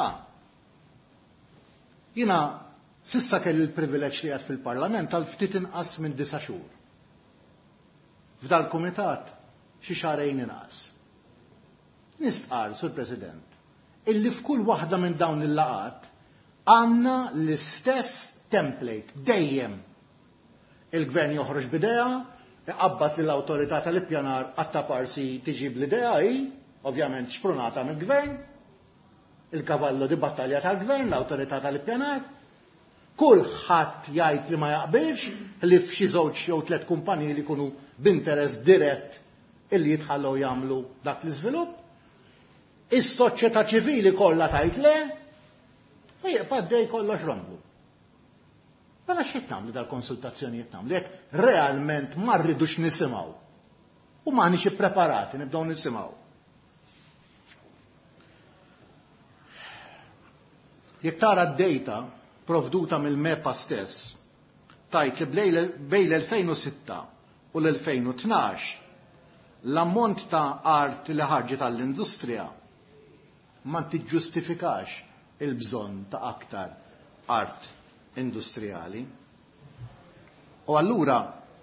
jiena sissa kelli l-privileġġ li għad fil-Parlament għal ftit inqas minn disa' xhur. F'dal-Kumitat xi xahrejn inqas. Nistqar, Sur President, illi f'kull waħda minn dawn il-laqat għandna l-istess template dejjem. Il-Gvern joħroġ b'idea, iqabbad lill-awtorità tal-ippjanar għatta parsi tiġib l-idea hi, ovvjament xprunata mill-Gvern, il-kavallo di battalja tal-Gvern, l-awtorità tal-ippjanar. Kulħadd jgħid li ma jaqbilx li f'xi żewġ jew tliet kumpaniji li jkunu b'interess dirett illi jitħallew jagħmlu dak l-iżvilupp. Is-soċjetà ċivili kollha tgħid le, u jibqa' dej kollox romblu. Mela x'qed nagħmlu dal-konsultazzjonijiet nagħmlu jekk realment ma rridux nisimgħu u m'aħniex ippreparati nibdew nisimgħu. Jekk tara d-data provduta mill-mepa stess, tajt li bejn l-elfejn u sitta u l-elfejn u tnax l-ammont ta' art li ħarġet għall-industrija ma tiġġustifikax il-bżonn ta' aktar art industrijali. U allura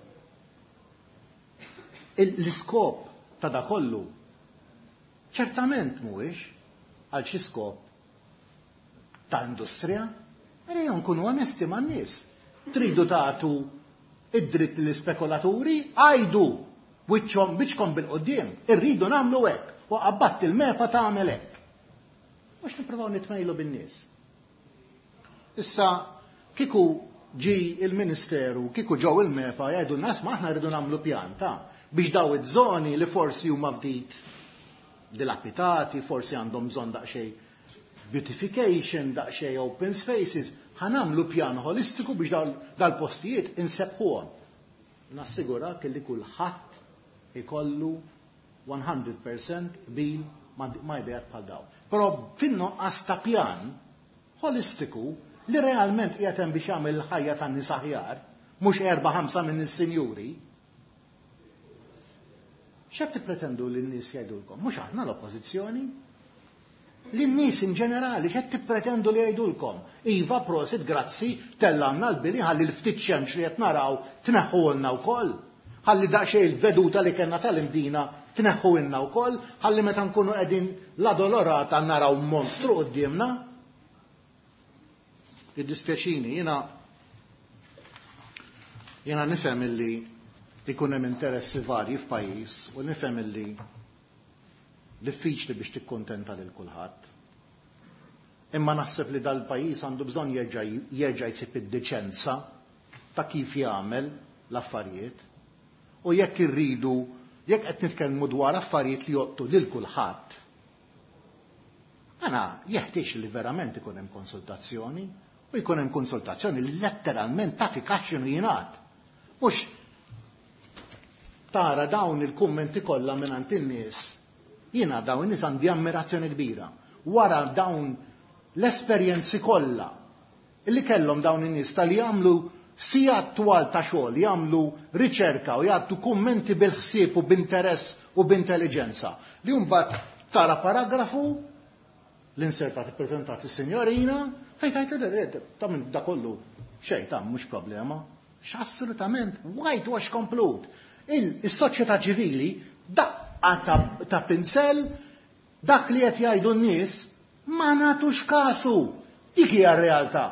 l-iskop ta' da kollu ċertament mhuwiex għal xi skop ta' industrija, ejja nkunu onesti man-nies. Tridu tagħtu id-dritt l-ispekulaturi, għajdu wiċċhom biċkom bil-qudiem, irridu nagħmlu hekk u qabbatt il-mepa tagħmel hekk. Mhux nippruvaw nitmejlu bin-nies. Issa kieku ġi il-Ministeru, kieku ġew il-mepa jgħidu n-nas ma aħna rridu nagħmlu pjan ta' biex daw iż-żoni li forsi huma ftit dilapitati, forsi għandhom bżonn daqsxejn beautification, daqsxejn open spaces, ħanamlu pjan holistiku biex dal-postijiet insebħuhom. Nassigura kelli kulħadd ikollu one hundred percent bil ma' idejat bħal daw. Però fin-nuqqas ta' pjan holistiku li realment qiegħed hemm biex jagħmel il-ħajja tan-nies aħjar, mhux erba' ħamsa minn is-sinjuri. X'qed tippretendu li n-nies jgħidulkom? Mhux aħna l-oppożizzjoni? Lin-nies in ġenerali x'qed tippretendu li jgħidulkom? Iva prosit grazzi tellamna l-bili ħalli l-ftit xemx li qed naraw tneħħulna wkoll. Ħalli daqsxejn il-veduta li kellna tal-imdina tneħħulna wkoll, ħalli meta nkunu qegħdin la dolorata naraw monstru qudiemna. Jiddispjaċini, jiena jiena nifhem illi ikun hemm interessi varji f'pajjiż u nifhem illi diffiċli biex tikkuntenta lil kulħadd. Imma naħseb li dal-pajjiż għandu bżonn jerġa' jsib id-deċenza ta' kif jagħmel l-affarijiet. U jekk irridu, jekk qed nitkellmu dwar affarijiet li joqtu lil kulħadd, għana jeħtieġ li verament ikun hemm konsultazzjoni u jkun hemm konsultazzjoni li letteralment tagħti kaxxinu jingħad. Mhux tara dawn il-kummenti kollha mingħand in-nies. Jiena dawn in-nies għandi ammirazzjoni kbira. Wara dawn l-esperjenzi kollha illi kellhom dawn in-nies tal jagħmlu sija twal ta' xogħol, jagħmlu riċerka u jagħtu kummenti bil-ħsieb u b'interess u b'intelligenza. Li mbagħad tara paragrafu l-insertat ippreżentat is-sinjorina fejn tajt ta' minn da kollu xejn ta' mhux problema. X'assolutament whitewash complete. Il-soċjetà ċivili daqqa ta' pinsel dak li qed jgħidu n-nies ma nagħtux kasu. Dik hija r-realtà.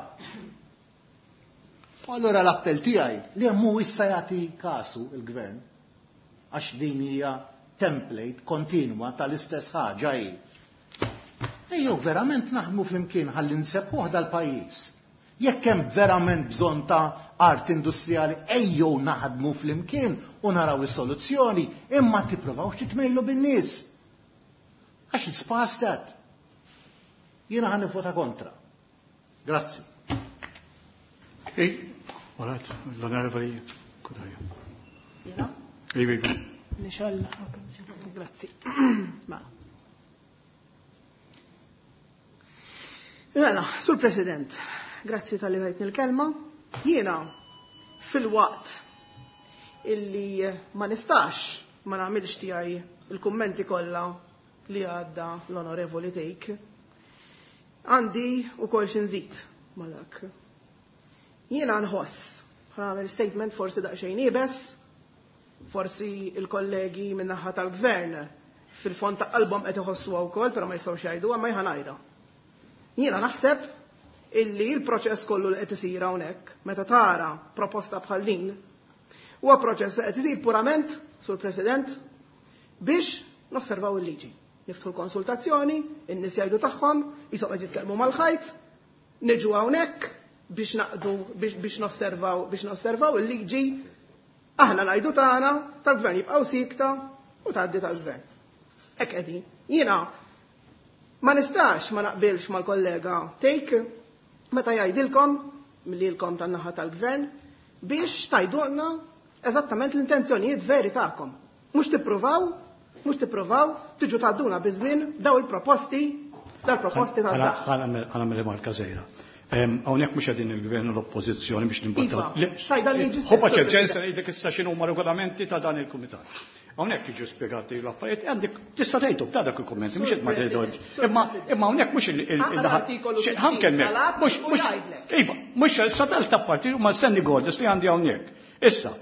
Allora l-appell tiegħi li hemm hu issa jagħti kasu il-gvern għax din hija template kontinwa tal-istess ħaġa hi. Ejjew verament naħdmu flimkien ħalli nsebbuh dal-pajjiż. Jekk hemm verament bżonn ta' art industrijali ejjew naħdmu flimkien u naraw is-soluzzjoni, imma tippruvawx titmejlu bin-nies. Għax it's past that. Jiena ħan nivvota kontra. Grazzi. Okay. All right. L-onorevoli Kudraja. Jena? Ivi, ivi. Nixalla. Grazzi. Ma. Jena, Sur President, grazzi tal-li għajtni l-kelma. Jiena, fil-waqt illi ma nistax ma nagħmilx tiegħi il-kummenti kollha li għadda l-onorevoli Tejk, għandi ukoll xi nżid ma dak. Jiena nħoss, ħamel statement forsi daqsxejn ibes, forsi il-kollegi min-naħa tal-gvern fil-fond ta' qalbhom qed iħossuha wkoll, però ma jistgħux jgħidu ma jħa ngħidha. Jiena naħseb illi l-proċess kollu li qed isir hawnhekk meta tara proposta bħal din huwa proċess li qed isir purament, Sur President, biex nosservaw il-liġi. Niftħu l-konsultazzjoni, in-nies jgħidu tagħhom, jisom qed jitkellmu mal-ħajt, niġu hawnhekk biex naqdu biex nosservaw biex nosservaw il-liġi, aħna ngħidu tagħna tal-gvern jibqgħu sikta u tgħaddi tal-gvern. Hekk qegħdin. Jiena ma nistax ma naqbilx mal-kollega Tejk meta jgħidilkom millilkom tan-naħa tal-gvern biex tgħidulna eżattament l-intenzjonijiet veri tagħkom. Mhux tippruvaw, mhux tippruvaw tiġu tgħadduna biżmien daw il-proposti tal-proposti tal-daħ. Għana mill-marka zejra. Għawnek mux għedin il-gvern u l-oppozizjoni biex nimbottaw. Tajda li ġis. Hoppa ċerċenza li dik issa xinu ma regolamenti ta' dan il-komitat. Għawnek iġu spiegati l-affarijiet, għandik tista' tgħidu ta' dak il-kommenti, mux qed ma tgħidux. Imma għawnek mux il- ħankelmek. Mux mux iva, mux s-satal ta' parti ma Sandy Gordas li għandi hawnhekk. Issa,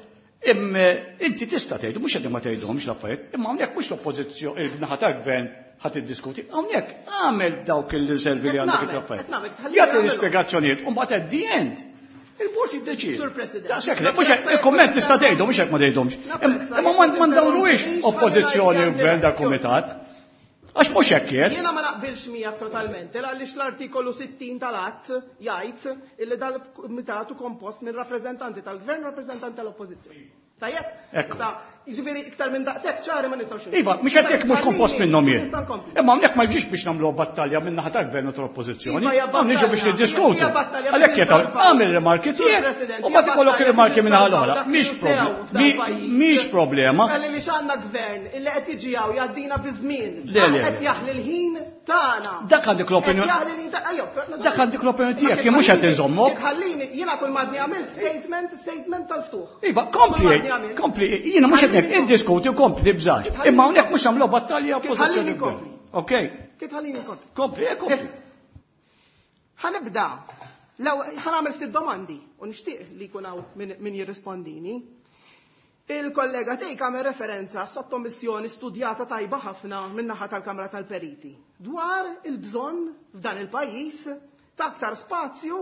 inti tista' tgħidu mhux qed ma tgħidhomx l-affarijiet, imma hawnhekk mhux l-oppożizzjoni il-naħa tal-gvern ħadd iddiskuti. Hawnhekk għamel dawk il-riservi li għandek it-affarijiet. Jagħti l-ispjegazzjonijiet u mbagħad at the end il-bord jiddeċied. Sur President. Mhux il-komment tista' tgħidu mhux hekk ma tgħidhomx. Imma ma ndawruhiex oppożizzjoni u gvern dal-kumitat. Għax mhux hekk jgħid. Jiena ma naqbilx miegħek totalment, għaliex l-artikolu sittin tal-att jgħid illi dal-kumitat hu kompost minn rappreżentanti tal-gvern u rappreżentanti tal-oppożizzjoni. Tajjeb? Sa, jiġifieri iktar minn daqshekk ċari ma nistgħux. Iva, mhux qed jekk mhux kompost minnhom jien. Imma hawnhekk ma jiġix biex nagħmlu battalja minn naħa tal-gvern u tal-oppożizzjoni. Hawn niġu biex niddiskutu. Għalhekk qed għamel rimarki tiegħek u mbagħad ikollok rimarki minn ħadd oħra. Mhix problema. Għalli li x'għandna gvern illi qed jiġi hawn jgħaddina fi żmien. Qed jaħli l-ħin tagħna. Dak għandik l-opinjoni. Dak għandik l-opinjoni tiegħek jien mhux qed inżommok. Ħallini jiena kull madni għamilt statement statement tal-ftuħ. Iva, kompli, kompli, jiena mhux qed iddiskuti u kompli bżgħar. Imma hawnhekk mhux għamlu battalja oppożizzjoni. Okej. Kif ħallini kompli? Kompli, kompli. Ħanibda. Law ħanagħmel ftit domandi u nixtieq li jkun hawn min jirrispondini. Il-kollega tejk għamel referenza sottomissjoni studjata tajba ħafna min-naħa tal-Kamra tal-Periti dwar il-bżonn f'dan il-pajjiż ta' aktar spazju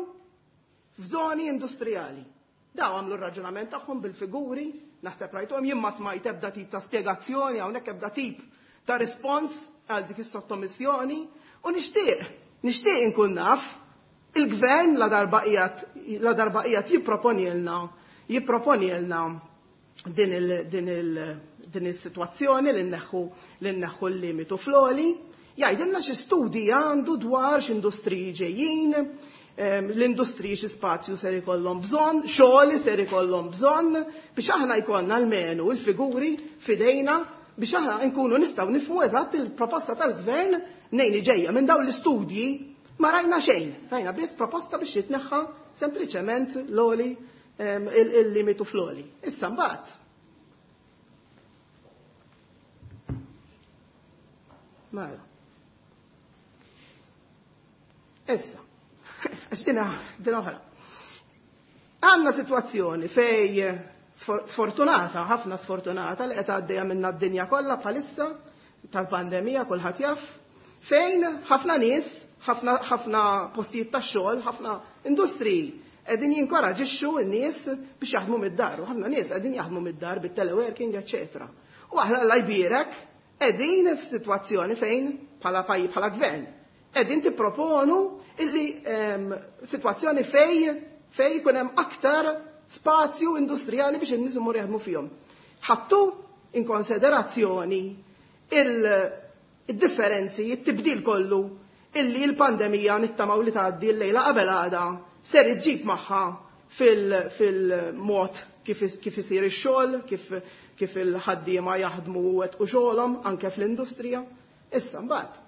f'żoni industrijali. Daw għamlu r-raġunament tagħhom bil-figuri, naħseb rajthom jien ma smajt ebda tip ta' spjegazzjoni hawnhekk ebda tip ta' rispons għal dik is-sottomissjoni u nixtieq, nixtieq inkun naf il-gvern la darba qiegħed la darba qiegħed jipproponilna jipproponilna din il din il din is-sitwazzjoni li nneħħu li nneħħu l-limitu fl-oli, jgħidilna xi studji għandu dwar x'industriji ġejjin, l-industriji xi spazju ser ikollhom bżonn, xogħol ser ikollhom bżonn biex aħna jkollna almenu l-figuri f'idejna biex aħna nkunu nistgħu nifhmu eżatt il-proposta tal-gvern nejn li ġejja minn dawn l-istudji ma rajna xejn, rajna biss proposta biex jitneħħa sempliċement l-oli il-limitu fl-oli. Issa mbagħad. Mela. Issa. Għax dina dina oħra. Għandna sitwazzjoni fej sfortunata, ħafna sfortunata li qed għaddejja minna d-dinja kollha bħalissa tal-pandemija kulħadd jaf, fejn ħafna nies, ħafna ħafna postijiet tax-xogħol, ħafna industriji qegħdin jinkoraġixxu n-nies biex jaħdmu mid-dar, u ħafna nies qegħdin jaħdmu mid-dar bit-teleworking, eċetera. U aħna alla jbierek qegħdin f'sitwazzjoni fejn bħala pajjiż bħala gvern qegħdin tipproponu illi sitwazzjoni fej fej jkun hemm aktar spazju industrijali biex in-nies imorru jaħdmu fihom. Ħadtu in konsiderazzjoni il-differenzi, it-tibdil kollu illi l-pandemija nittamaw li tgħaddi l-lejla qabel għada ser iġġib magħha fil-mod kif isir ix-xogħol, kif il-ħaddiema jaħdmu u wettqu xogħolhom anke fl-industrija. Issa mbagħad.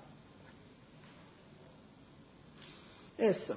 Issa.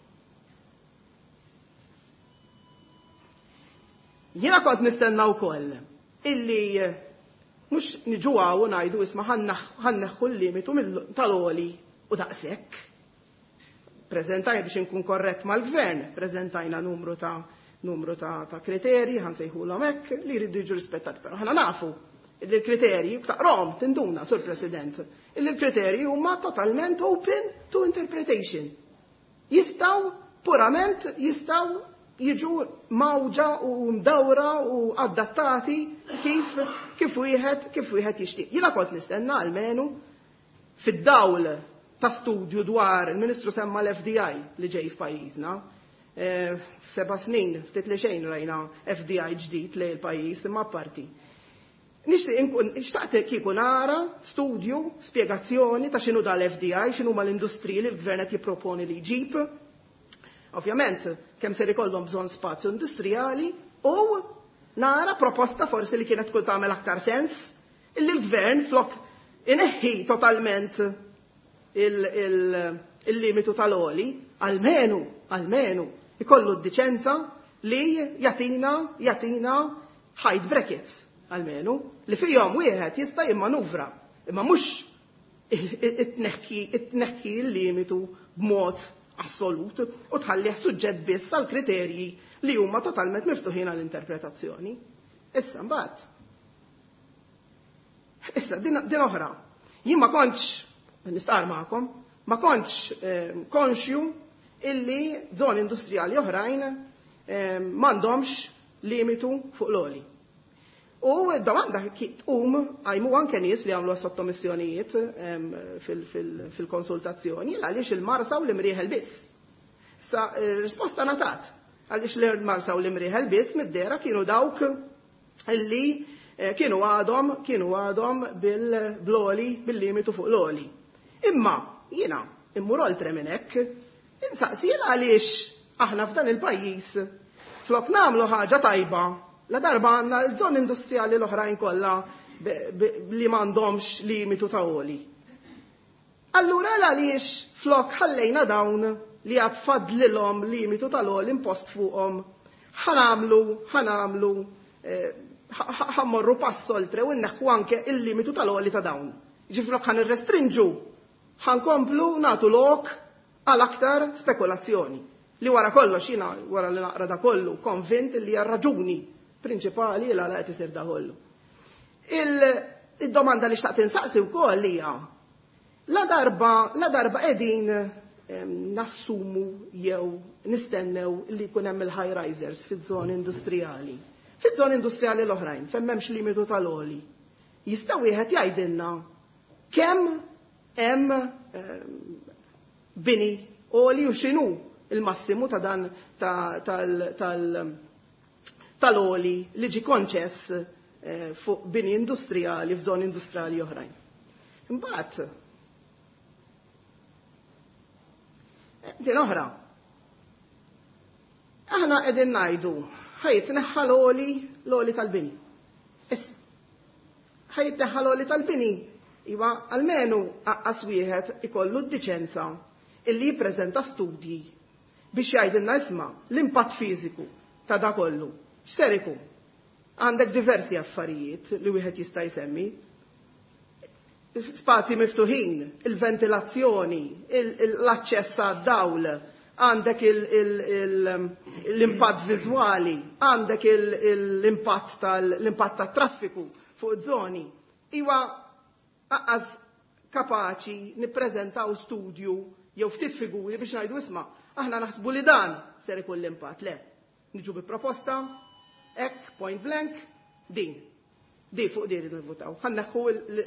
Jiena kont nistenna wkoll illi mhux niġu u ngħidu isma' ħanneħħu l-limitu tal-għoli u daqshekk. Preżentajna biex inkun korrett mal-gvern, preżentajna numru ta' numru ta' ta' kriterji ħansejħulhom hekk li jridu jiġu rispettati. Però ħana nafu li l-kriterji taqrom tinduna sur President, illi l-kriterji huma totalment open to interpretation. Jistgħu purament jistgħu jiġu mawġa u mdawra u adattati kif kif wieħed kif wieħed jixtieq. Jiena kont nistenna almenu fid-dawl ta' studju dwar il-Ministru semma l-F D I li ġej f'pajjiżna. Seba' snin ftit li xejn rajna F D I ġdid li l-pajjiż imma apparti. Nixtieq inkun xtaqt kieku nara studju, spjegazzjoni ta' x'inhu dal-F D I, x'inhu mal-industriji li l-gvern qed jipproponi li jġib. Ovvjament, kemm ser ikollhom bżonn spazju industrijali u nara proposta forsi li kienet tkun tagħmel aktar sens illi l-gvern flok ineħħi totalment il-limitu tal-oli, għalmenu, għalmenu, ikollu d-diċenza li jatina, jatina height brackets, għalmenu, li fihom wieħed jista' jimmanuvra, imma mhux it-tneħħi il-limitu b'mod assolut u tħallih suġġett biss għal kriterji li huma totalment miftuħin għall-interpretazzjoni. Issa mbagħad. Issa din oħra. Jien ma kontx nistaqar magħkom, ma kontx konxju illi żoni industrijali oħrajn m'għandhomx limitu fuq l-oli. U d-domanda tqum għajmu anke nies li għamlu sottomissjonijiet fil-konsultazzjoni għaliex il-marsa u l-imrieħel biss. Sa risposta natat għaliex l-marsa u l-imrieħel biss mid-dera kienu dawk illi kienu għadhom kienu għadhom bil-oli, bil-limitu fuq l-oli. Imma jiena immur oltre minn hekk, insaqsil għaliex aħna f'dan il-pajjiż flok nagħmlu ħaġa tajba. La darba għanna l-żon industrijali l-oħrajn kollha li m'għandhomx limitu ta' oli. Allura għaliex flok ħallejna dawn li għad fadlilhom limitu tal-oli impost fuqhom ħanamlu ħanamlu ħammorru pass oltre u nneħħu anke il-limitu tal-oli ta' dawn. Ġifrok ħan irrestrinġu ħankomplu nagħtu lok għal aktar spekulazzjoni. Li wara kollox jiena wara li naqra da kollu konvint li hija raġuni prinċipali l għala qed isir da kollu. Il-domanda li xtaqt insaqsi wkoll hija la darba la darba qegħdin nassumu jew nistennew li jkun hemm il-high risers fiż-żoni industrijali. Fiż-żoni industrijali l-oħrajn fejn m'hemmx limitu tal-oli. Jista' wieħed jgħidilna kemm hemm bini oli u x'inhu il-massimu ta' dan tal tal-oli li ġi konċess fuq bini industrijali f'żoni industrijali oħrajn. Imbagħad din oħra. Aħna qegħdin ngħidu ħajt neħħa l-oli l-oli tal-bini. Issa. Ħajt neħħa l-oli tal-bini iva almenu aqqas wieħed ikollu d-diċenza illi jippreżenta studji biex jgħidilna isma' l-impatt fiżiku ta' da kollu. X'ser ikun? Għandek diversi affarijiet li wieħed jista' jsemmi. Spazji miftuħin, il-ventilazzjoni, l-aċċess għad-dawl, għandek l-impatt viżwali, għandek l-impatt tat-traffiku fuq żoni. Iwa aqqas kapaċi nippreżentaw studju jew ftit figuri biex ngħidu isma' aħna naħsbu li dan ser ikun l-impatt. Le, niġu bi proposta ek, point blank, din. Di fuq di rridu nivutaw. Ħanneħħu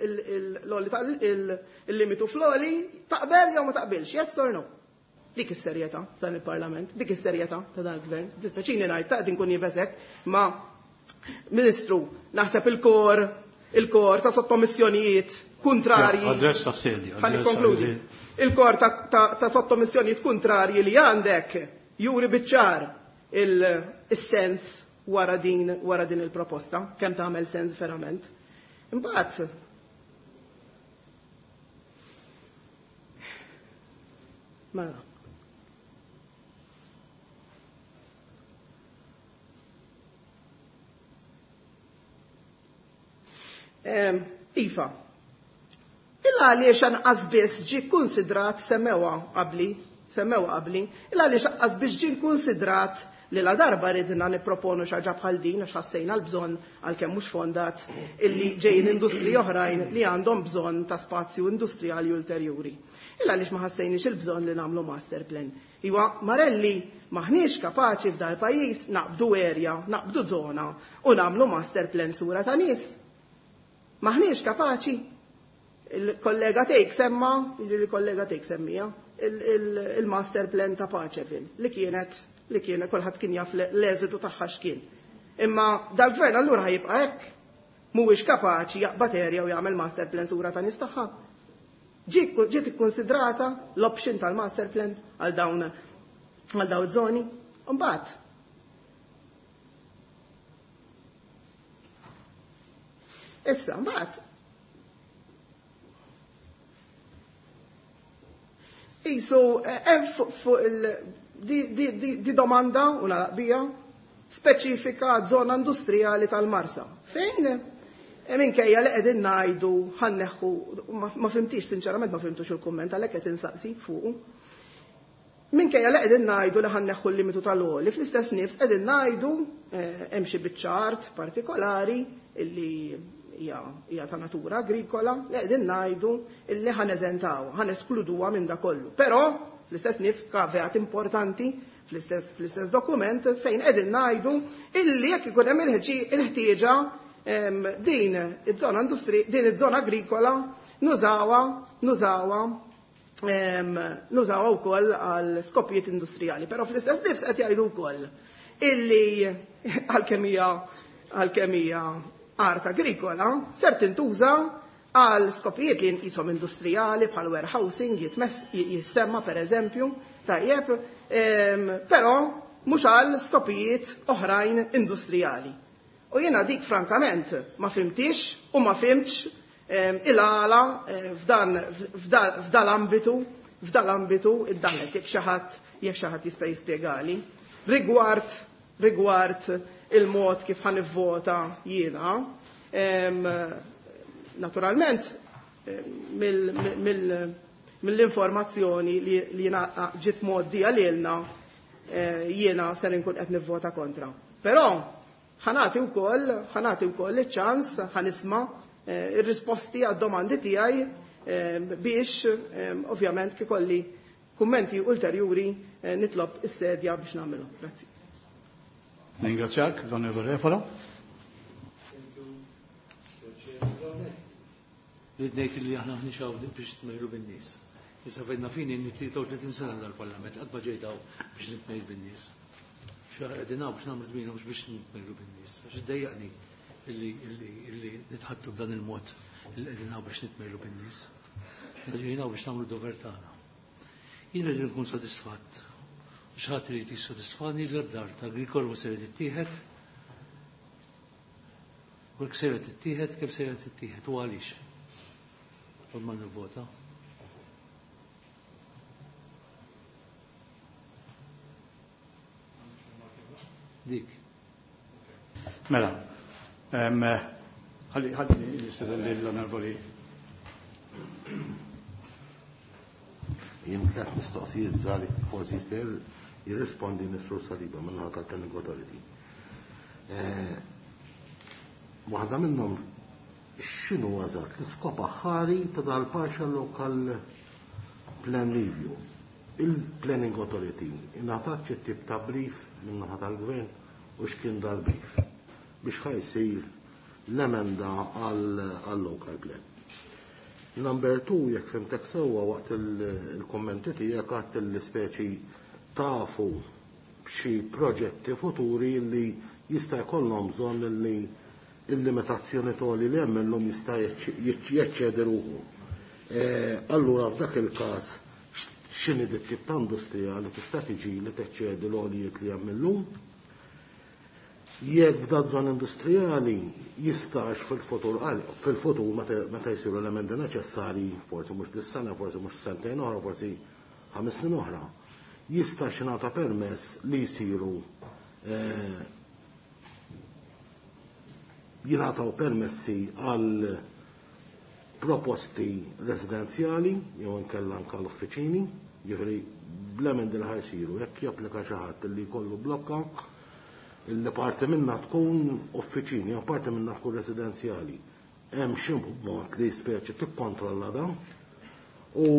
il-limitu fl-oli, taqbel jew ma taqbilx, yes or no? Dik is-serjetà dan il-Parlament, dik is-serjetà ta' dan il-Gvern. Dispeċini ngħid ta' din kun jibesek, ma Ministru, naħseb il-kor, il-kor ta' sottomissjonijiet kontrarji. Adressa sedi. Ħalli konkludi. Il-kor ta' sottomissjonijiet kontrarji li għandek juri biċċar il-sens wara din wara din il-proposta, kemm tagħmel sens verament. Imbagħad mara. Iva, illa għaliex anqas biss ġie kkunsidrat semmewa qabli, semmewa qabli, illa għaliex anqas biss ġie kkunsidrat li la darba ridna nipproponu xi ħaġa bħal din għax ħassejna l-bżonn għalkemm mhux fondat illi ġejjin industriji oħrajn li għandhom bżonn ta' spazju industrijali ulterjuri. Illa għaliex ma ħassejniex il-bżonn li nagħmlu master plan. Iwa Marelli maħniex kapaċi f'dal pajjiż naqbdu area, naqbdu żona u nagħmlu master plan sura ta' nies. Maħniex kapaċi. Il-kollega tejk semma, il-kollega tejk semmija, il-master plan ta' Paċevin li kienet li kien kulħadd kien jaf l-eżitu tagħha x'kien. Imma dal-gvern allura ħajibqa' hekk mhuwiex kapaċi jaqbad erja u jagħmel master plan sura ta' nies tagħha. Ġiet ikkonsidrata l-option tal-master plan għal dawn għal dawn żoni. Imbagħad issa mbagħad Isu, hemm fuq il di domanda u naqbija speċifika żona industrijali tal-Marsa. Fejn minkejja li qegħdin ngħidu ħanneħħu ma fimtix sinċerament ma fimtux il-kumment għalhekk qed insaqsi fuq. Minkejja li qegħdin ngħidu li ħanneħħu l-limitu tal-għoli, fl-istess nifs qegħdin ngħidu hemm xi biċċart partikolari illi hija ta' natura agrikola li qegħdin ngħidu illi ħaneżentaw, ħaneskluduha minn da kollu. Però fl-istess nifs kaveat importanti fl-istess dokument fejn qegħdin ngħidu illi jekk ikun hemm il-ħtieġa din iż-żona industri din iż-żona agrikola nużawha nużawha nużawha wkoll għal skopijiet industrijali. Però fl-istess nifs qed jgħidu wkoll illi għalkemm hija għalkemm hija art agrikola ser tintuża għal skopijiet li jinqishom industrijali bħal warehousing jissemma pereżempju tajjeb, però mhux għal skopijiet oħrajn industrijali. U jiena dik frankament ma fimtix u ma fimtx il-għala f'dan ambitu f'dan ambitu id-dalet jekk xi ħadd jekk xi ħadd jista' jispjegali rigward rigward il-mod kif ħanivvota jiena. Naturalment mill-informazzjoni li jiena ġiet moddi għalilna jiena ser inkun qed nivvota kontra. Però ħanati wkoll ħanati wkoll iċ-ċans ħanisma' ir-risposti għad-domandi tiegħi biex ovvjament kikolli kummenti ulterjuri nitlob is-sedja biex nagħmilhom. Grazzi. Ningrazzjak, Onorevole Refolo. Rid-ngħid li aħna ħnixaw biex nitmejlu bin-nies. Issa fedna fini nitlieta u tletin sena dal-Parlament, qatt ma ġejdaw biex nitmejl bin-nies. X'qegħdin biex nagħmlu dmina mhux biex nitmejlu bin-nies. Għax iddejjaqni illi nitħattu b'dan il-mod illi qegħdin biex nitmejlu bin-nies. Ġejna biex nagħmlu dover tagħna. Jien rrid nkun sodisfatt. X'ħadd irid jissodisfani l-abdar ta' agrikol u se tittieħed. U hekk se tittieħed kif se tittieħed u għaliex. Qod ma nivvota. Dik. Mela, ħalli ħalli jisir l-onorevoli. Jien tlaħt mistoqsijiet żgħar forsi jistgħu jirrispondi Mistru Saliba mill-ħadd tal-Planning Authority. Waħda minnhom x'inhu eżatt l-iskop aħħari ta' dal-Partial Local Plan Review. Il-Planning Authority ingħatat xi tip ta' brief min-naħa tal-Gvern u x'kien dal-brief biex ħajsir l-emenda għal-local plan. Number two, jekk fimtek sewwa waqt il-kommenti tiegħek għadt l-ispeċi tafu b'xi proġetti futuri li jista' jkollhom bżonn li il-limitazzjoni toli li hemm illum jista' jeċċedi ruħu. Allura f'dak il-każ x'inhi dik tip ta' industrija li tista' tiġi li teċċedi l-għolijiet li hemm illum? Jekk f'dak żona industrijali jistax fil-futur fil-futur meta jsiru l-emendi neċessarji, forsi mhux dis-sena, forsi mhux sentejn oħra, forsi ħames snin oħra, jistax jingħata permess li jsiru jingħataw permessi għal proposti residenzjali jew inkella anke l-uffiċini, jiġri bl-emendi li ħajsiru jekk japplika xi ħadd li jkollu blokka illi parti minna tkun uffiċini, jew parti minna tkun residenzjali. Hemm xi mod li speċi tikkontrolla dan u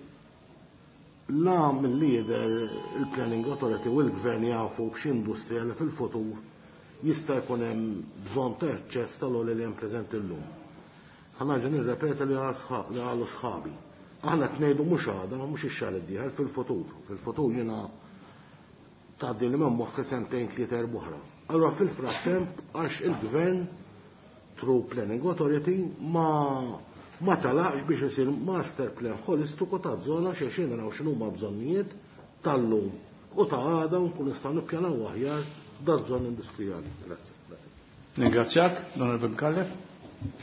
la mill-lider il-Planning Authority u l-Gvern jafu b'xi industrija li fil-futur jista' jkun hemm bżonn ta' eċċess tal-għoli li hemm preżenti llum. Ħanarġa nirrepeta li għalu sħabi. Aħna tnejdu mhux għada, mhux ix-xahar id-dieħel fil-futur. Fil-futur jiena tgħaddi li m'hemm moħħi sentejn tlieta erbuħra. Allura fil-frattemp għax il-Gvern through Planning Authority ma ma talaqx biex isir master plan holistiku ta' żona xejn naraw x'inhuma bżonnijiet tal-lum u ta' għada nkun nistgħu nippjanaw aħjar da' żona industrijali. Grazie. Ningrazzjak, Onorevole Mkallef.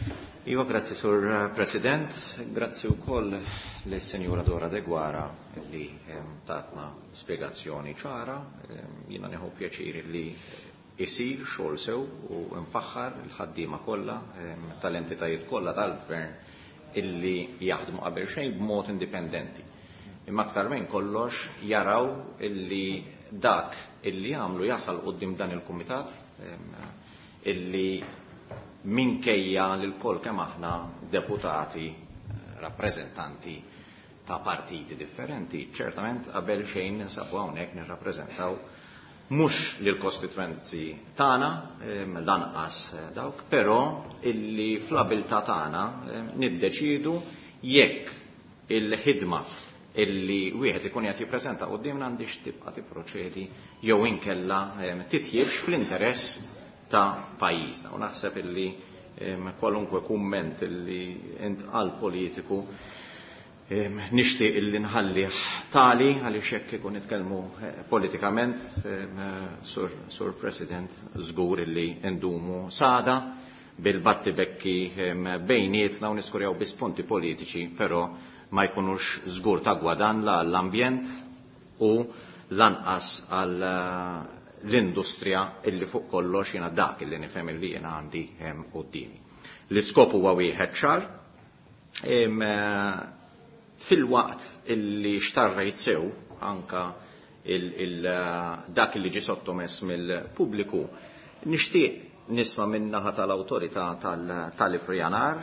Iva, grazzi Sur President, grazzi wkoll lis-Senjura Dora De Guara li tatna spjegazzjoni ċara. Jiena nieħu pjaċir li isir xogħol sew u nfaħħar il-ħaddiema kollha tal-entitajiet kollha tal-Gvern illi jaħdmu qabel xejn b'mod indipendenti. Imma aktar minn kollox jaraw illi dak illi jagħmlu jasal quddiem dan il-kumitat illi minkejja lil kol kemm aħna deputati, rappreżentanti ta' partiti differenti, ċertament qabel xejn ninsabu hawnhekk nirrappreżentaw mhux lil kostituenzi tagħna lanqas dawk, però illi fl-abilità tagħna niddeċidu jekk il-ħidma illi wieħed ikun qed jippreżenta qudiemna għandix tibqa' tipproċedi jew inkella titjibx fl-interess ta' pajjiżna. U naħseb illi kwalunkwe kumment illi intqal politiku nixtieq illi nħallih tali għaliex hekk ikun nitkellmu politikament, sur, sur President, żgur illi ndumu sada bil-batti bekki bejnietna u niskurjaw biss punti politiċi, però ma jkunux żgur ta' gwadan la l-ambjent u lanqas għal l-industrija illi fuq kollox jiena dak illi nifhem illi jiena għandi qudiemi. L-iskop huwa wieħed ċar, fil-waqt illi xtarrejt sew anka dak illi ġi sottomess mill-pubbliku, nixtieq nisma' min-naħa tal-awtorità tal-Ifrijanar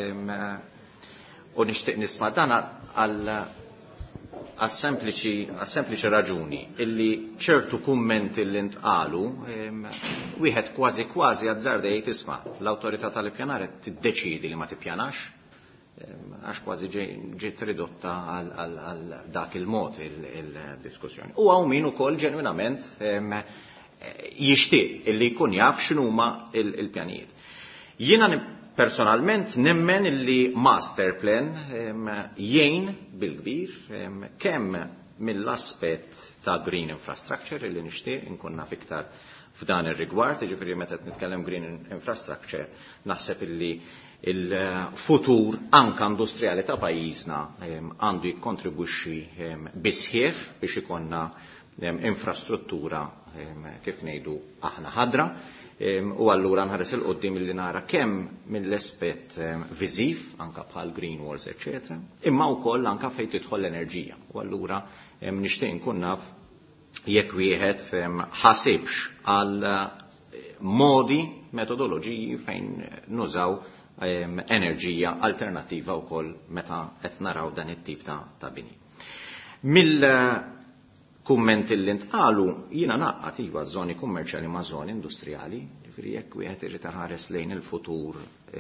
u nixtieq nisma' dan għal għas-sempliċi raġuni illi ċertu kummenti li ntqalu wieħed kważi kważi azzarda jgħid isma' l-awtorità tal-ippjanar qed tiddeċiedi li ma tippjanax għax kważi ġiet ridotta għal dak il-mod il-diskussjoni. U hawn min ukoll ġenwinament jixtieq illi jkun jaf x'inhuma il-pjanijiet. Jiena personalment nemmen illi master plan jgħin bil-kbir kemm mill-aspett ta' green infrastructure illi nixtieq inkun naf iktar f'dan ir-rigward, jiġifieri meta qed nitkellem green infrastructure naħseb illi il-futur anka industrijali ta' pajjiżna għandu jikkontribwixxi bisħieħ biex ikonna infrastruttura kif ngħidu aħna ħadra. U allura nħares il-qoddim li nara kemm mill-aspett viżiv anka bħal green walls, eċetera, imma wkoll anka fejn tidħol l-enerġija. U allura nixtieq nkun naf jekk wieħed ħasibx għal modi, metodoloġiji fejn nużaw enerġija alternattiva wkoll meta qed naraw dan it-tip ta' bini. Mill kummenti li ntqalu jiena naqqat iva żoni kummerċjali ma' żoni industrijali, ġifieri jekk wieħed irid iħares lejn il-futur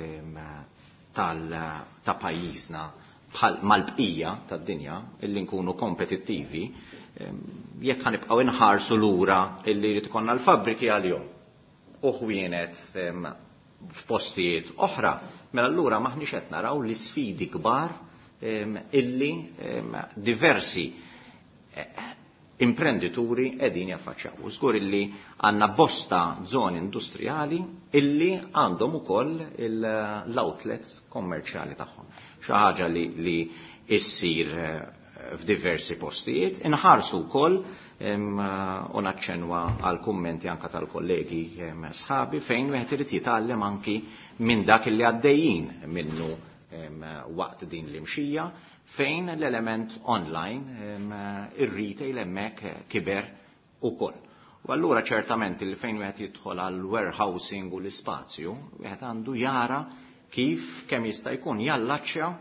ta' pajjiżna mal-bqija tad-dinja illi nkunu kompetittivi, jekk ħanibqgħu inħarsu lura illi jrid ikollna l-fabbriki għal-jum u ħwienet f'postijiet oħra, mela allura maħniex qed naraw l-isfidi kbar illi diversi imprendituri qegħdin jaffaċċjaw. Żgur illi għandna bosta żoni industrijali illi għandhom ukoll l-outlets kommerċjali tagħhom. Xi ħaġa li issir f'diversi postijiet, inħarsu wkoll u naċċenwa għal kummenti anke tal-kollegi sħabi fejn wieħed irid jitgħallem anki minn dak li għaddejjin minnu waqt din l-imxija fejn l-element online ir-retail hemmhekk kiber ukoll. U allura ċertament li fejn wieħed jidħol għal warehousing u l-ispazju, wieħed għandu jara kif kemm jista' jkun jallaċċja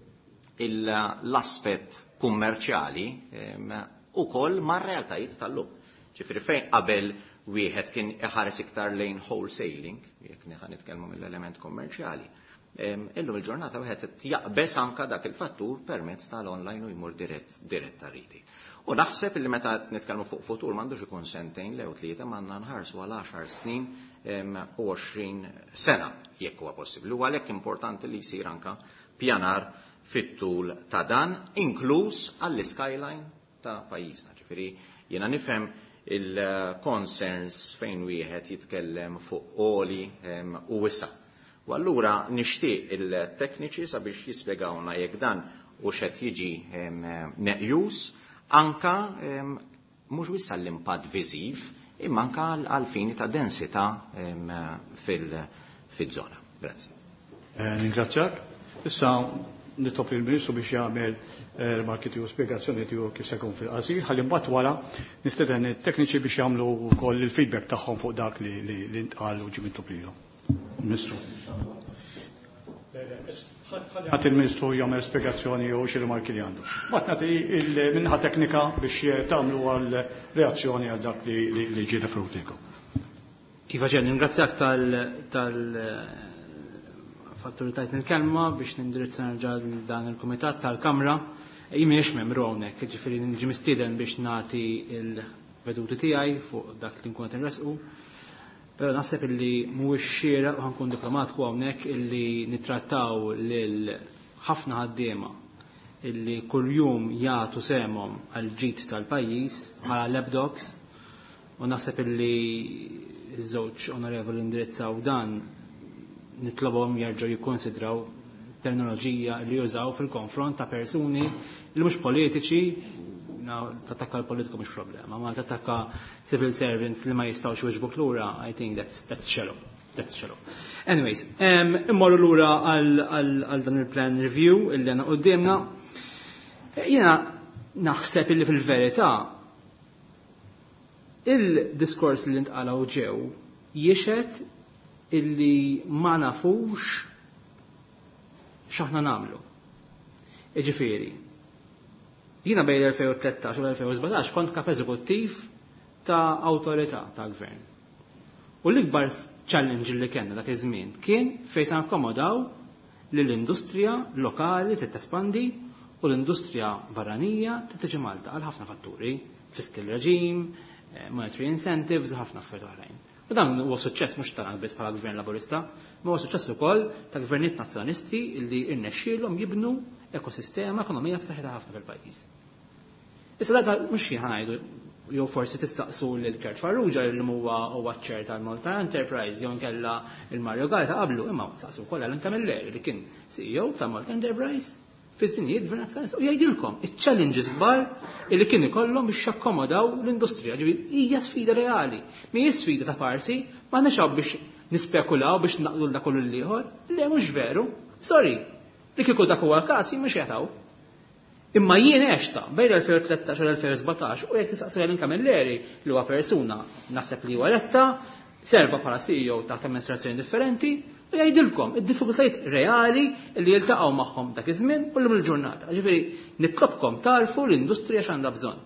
l-aspett kummerċjali ukoll mar-realtajiet tal-lum. Ġifieri fejn qabel wieħed kien iħares iktar lejn wholesaling, jekk nieħa nitkellmu mill-element kummerċjali. Illum il-ġurnata wieħed qed jaqbes anke dak il-fattur permezz tal-online u jmur dirett dirett tar-riti. U naħseb li meta nitkellmu fuq futur m'għandux ikun sentejn lew tlieta m'għandna nħarsu għal għaxar snin u għoxrin sena jekk huwa possibbli. U għalhekk importanti li jsir anke pjanar fit-tul ta' dan, inkluż għall-skyline ta' pajjiżna. Ġifieri jiena nifhem il-concerns fejn wieħed jitkellem fuq oli u wisa. U allura nixtieq il-tekniċi sabiex jispjegawna jekk dan u xed jiġi neqjus anka mhux wissa l-impatt viżiv imma anka għal-fini ta' densità fil-żona. Grazzi. Ningrazzjak. Issa nitlob il-Ministru biex jagħmel remarki tiegħu spjegazzjoni tiegħu kif se jkun fil-qasir, ħalli mbagħad wara nisteden it-tekniċi biex jagħmlu wkoll il-feedback tagħhom fuq dak li ntqal u ġie mitlob lilhom. Ministru. Ħadd il-Ministru jagħmel spjegazzjoni u xi rimarki li għandu. Mbagħad nagħti il-minħa teknika biex tagħmlu għal reazzjoni għal dak li ġie referut lilkom. Iva ġen, ningrazzjak tal fattoritajt nil-kelma biex nindirizza nerġa' dan il-Kumitat tal-Kamra. Jimiex membru hawnhekk, ġifieri niġi mistieden biex nagħti il-veduti tiegħi fuq dak li nkun qed inresqu. Però naħseb illi mhuwiex xieraq u ħankun diplomatiku hawnhekk illi nittrattaw lil ħafna ħaddiema illi kuljum jagħtu semhom għal ġid tal-pajjiż bħala lapdogs u naħseb illi iż-żewġ onorevoli indirizzaw dan nitlobhom jerġgħu jikkonsidraw terminoloġija li jużaw fil-konfront ta' persuni li mhux politiċi. Tattakka l-politiku mhux problema, ma tattakka civil servants li ma jistgħux jiġbuk lura, I think that's that's shallow. That's shallow. Anyways, immorru lura għal dan il-plan review illi għandna qudiemna. Jiena naħseb illi fil-verità il-diskors li ntqalgħu ġew jixed illi ma nafux x'aħna nagħmlu. Jiġifieri, jiena bejn l-elfejn u tlettax u l-elfejn u sbatax kont kap eżekuttiv ta' awtorità tal-gvern. U l-ikbar challenge li kellna dak iż-żmien kien fejn se nakkomodaw li l-industrija lokali titespandi u l-industrija barranija titiġi Malta għal ħafna fatturi, fiscal regime, monetary incentives u ħafna affarijiet oħrajn. U dan huwa suċċess mhux tagħna biss bħala gvern laburista, ma huwa suċċess ukoll ta' gvernijiet nazzjonisti li rnexxielhom jibnu ekosistema ekonomija b'saħħitha ħafna fil-pajjiż. Issa dak mhux jien ngħidu jew forsi tistaqsu lil Kert Farrugia li huwa huwa ċ-ċer tal-Malta Enterprise jew nkella il-Mario Galli ta' qablu imma taqsu wkoll għal Camilleri li kien C E O tal-Malta Enterprise fi żminijiet gvern nazzjonista u jgħidilkom iċ-challenges kbar li kien ikollhom biex jakkomodaw l-industrija. Ġifieri hija sfida reali, mhijiex sfida ta' parsi, ma nexaw biex nispekulaw biex naqlu l kollu l-ieħor, le mhux veru. Sorry, li kieku dak huwa l-każ mhux jagħtaw. Imma jien għexta bejn l-elfejn u tlettax u l-elfejn u sbatax u jekk tistaqsu lil Camilleri li huwa persuna naħseb li huwa eletta, serva bħala C E O ta' amministrazzjoni differenti, u jgħidilkom id-diffikultajiet reali li jiltaqgħu magħhom dak iż-żmien u llum il-ġurnata. Ġifieri nitlobkom tarfu l-industrija x'għandha bżonn.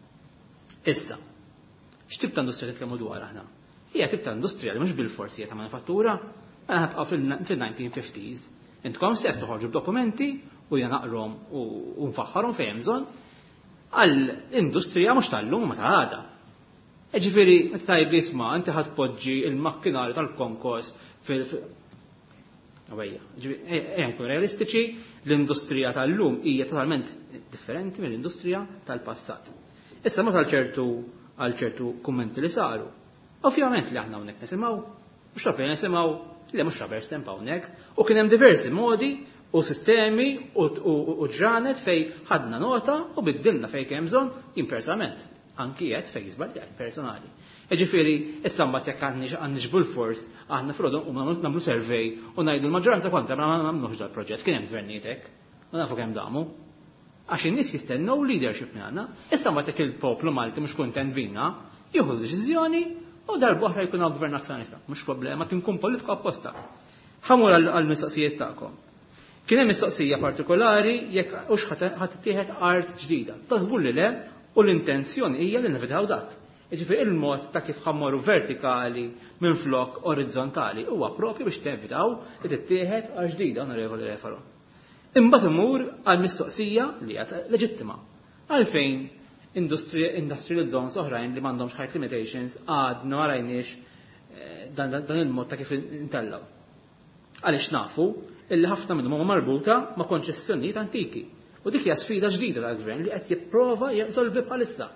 Issa, x'tib ta' industrija titkellmu dwar aħna? Hija tip ta' industrija li mhux bil-forsi hija ta' manifattura, ma ħabqgħu fil-nineteen fifties. Intkom stess toħorġu b'dokumenti u jiena naqrom u nfaħħarhom fejn bżonn għall-industrija mhux tal-lum ma ta' għada. Ġifieri meta tajb isma' inti ħadd poġġi l-makkinarju tal-konkos fil Għawajja, ejja nkunu realistiċi, l-industrija tal-lum hija totalment differenti mill-industrija tal-passat. Issa ma tal-ċertu għal ċertu kummenti li saru. Ovvjament li aħna hawnhekk nisimgħu, mhux rafejn nisimgħu li mhux rafejn stempa hawnhekk u kien hemm diversi modi u sistemi u ġranet fej ħadna nota u biddilna fej kemm bżonn jien personalment anki qed fejn żbaljat personali. Ġifieri, issa mbagħad jekk għandniex bil-fors aħna frodhom u nagħmlu survey u ngħidu l-maġġoranza kontra ma nagħmlux dal-proġett kien hemm gvernijiet hekk. U nafu kemm damu. Għax in-nies jistennew leadership minn issa mbagħad jekk il-poplu Malti mhux kuntent bina, jieħu deċiżjoni u darba oħra jkun hawn gvern nazzjonista. Mhux problema tinkun politiku apposta. Ħamur għall-mistoqsijiet tagħkom. Kien hemm mistoqsija partikolari jekk hux ħadd ittieħed art ġdida. Tażbur li le u l-intenzjoni hija li nivitaw dak. Ġifieri il-mod ta' kif ħammoru vertikali minn flok orizzontali huwa proprju biex tevitaw li tittieħed għal ġdida onorevoli Refaro. Imbagħad imur għal mistoqsija li hija leġittima. Għalfejn industrial zones oħrajn li m'għandhomx height limitations għadna ma rajniex dan il-mod ta' kif intellaw. Għaliex nafu illi ħafna minnhom huma marbuta ma' konċessjonijiet antiki. U dik hija sfida ġdida tal-gvern li qed jipprova jeżolvi bħalissa.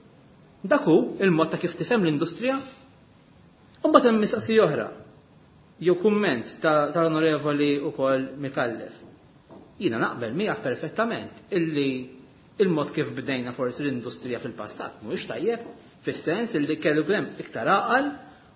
Daku il-mod ta' kif tifhem l-industrija. Imbagħad hemm mistoqsija oħra. jew kumment tal-onorevoli ukoll Mikallef. Jiena naqbel miegħek perfettament illi il-mod kif bdejna forsi l-industrija fil-passat mhuwiex tajjeb fis-sens illi kellu hemm iktar aqal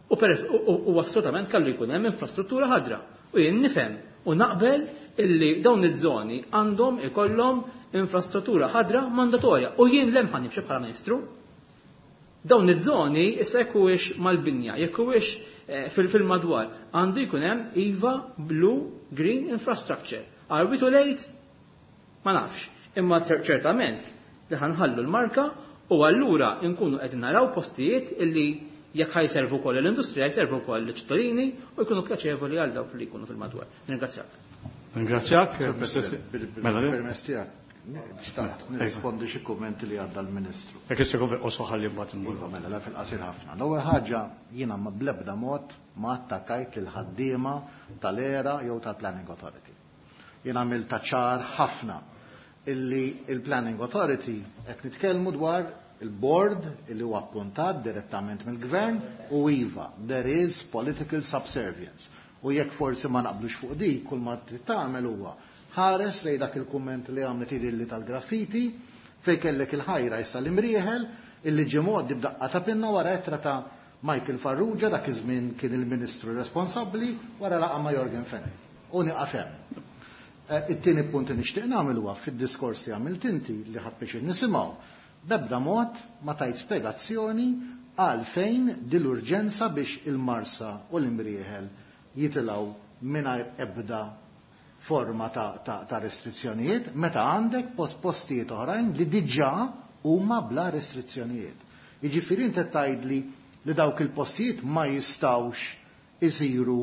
u assolutament kellu jkun hemm infrastruttura ħadra. U jien nifhem u naqbel illi dawn iż-żoni għandhom ikollhom infrastruttura ħadra mandatorja u jien lem ħan nimxi bħala Ministru. Dawn iż-żoni issa jekk huwiex mal-binja, jekk huwiex fil-madwar għandu jkun hemm iva blue green infrastructure. Are we too late? Ma nafx. Imma ċertament li ħanħallu l-marka u allura nkunu qed naraw postijiet illi jekk ħajservu wkoll l-industrija jservu wkoll l-ċittadini u jkunu pjaċevoli għal dawk li jkunu fil-madwar. Ringrazzjak. Ringrazzjak. Permess tiegħek xtaqt nirrispondi xi kummenti li għadda l-Ministru. Jekk issa konfi qosħu ħalli mbagħad Iva mela la fil-qasir ħafna. L-ewwel ħaġa jiena ma bl-ebda mod ma attakajt lil ħaddiema tal-era jew tal-Planning Authority. Jiena għamilt ċar ħafna illi il-Planning Authority qed nitkellmu dwar il-board illi huwa appuntat direttament mill-gvern u iva there is political subservience. U jekk forsi ma naqblux fuq di kull ma trid tagħmel huwa ħares lejn dak il-kumment li għamlet idilli tal-graffiti fejn kellek il-ħajra issa l-imrieħel illi ġimgħod b'daqqa ta' pinna wara ettra ta' Michael Farrugia dak iż-żmien kien il-Ministru responsabbli wara laqa ma' Jorgen Fenech. U nieqaf hemm. It-tieni punt li nixtieq nagħmel huwa fid-diskors li għamilt inti li ħadd biex nisimgħu b'ebda mod ma tajt spjegazzjoni għal fejn dil-urġenza biex il-marsa u l-imrieħel jitilgħu mingħajr ebda forma ta', ta, ta restrizzjonijiet meta għandek postijiet oħrajn li diġà huma bla restrizzjonijiet. Jiġifieri inti tgħidli li dawk il-postijiet ma jistgħux isiru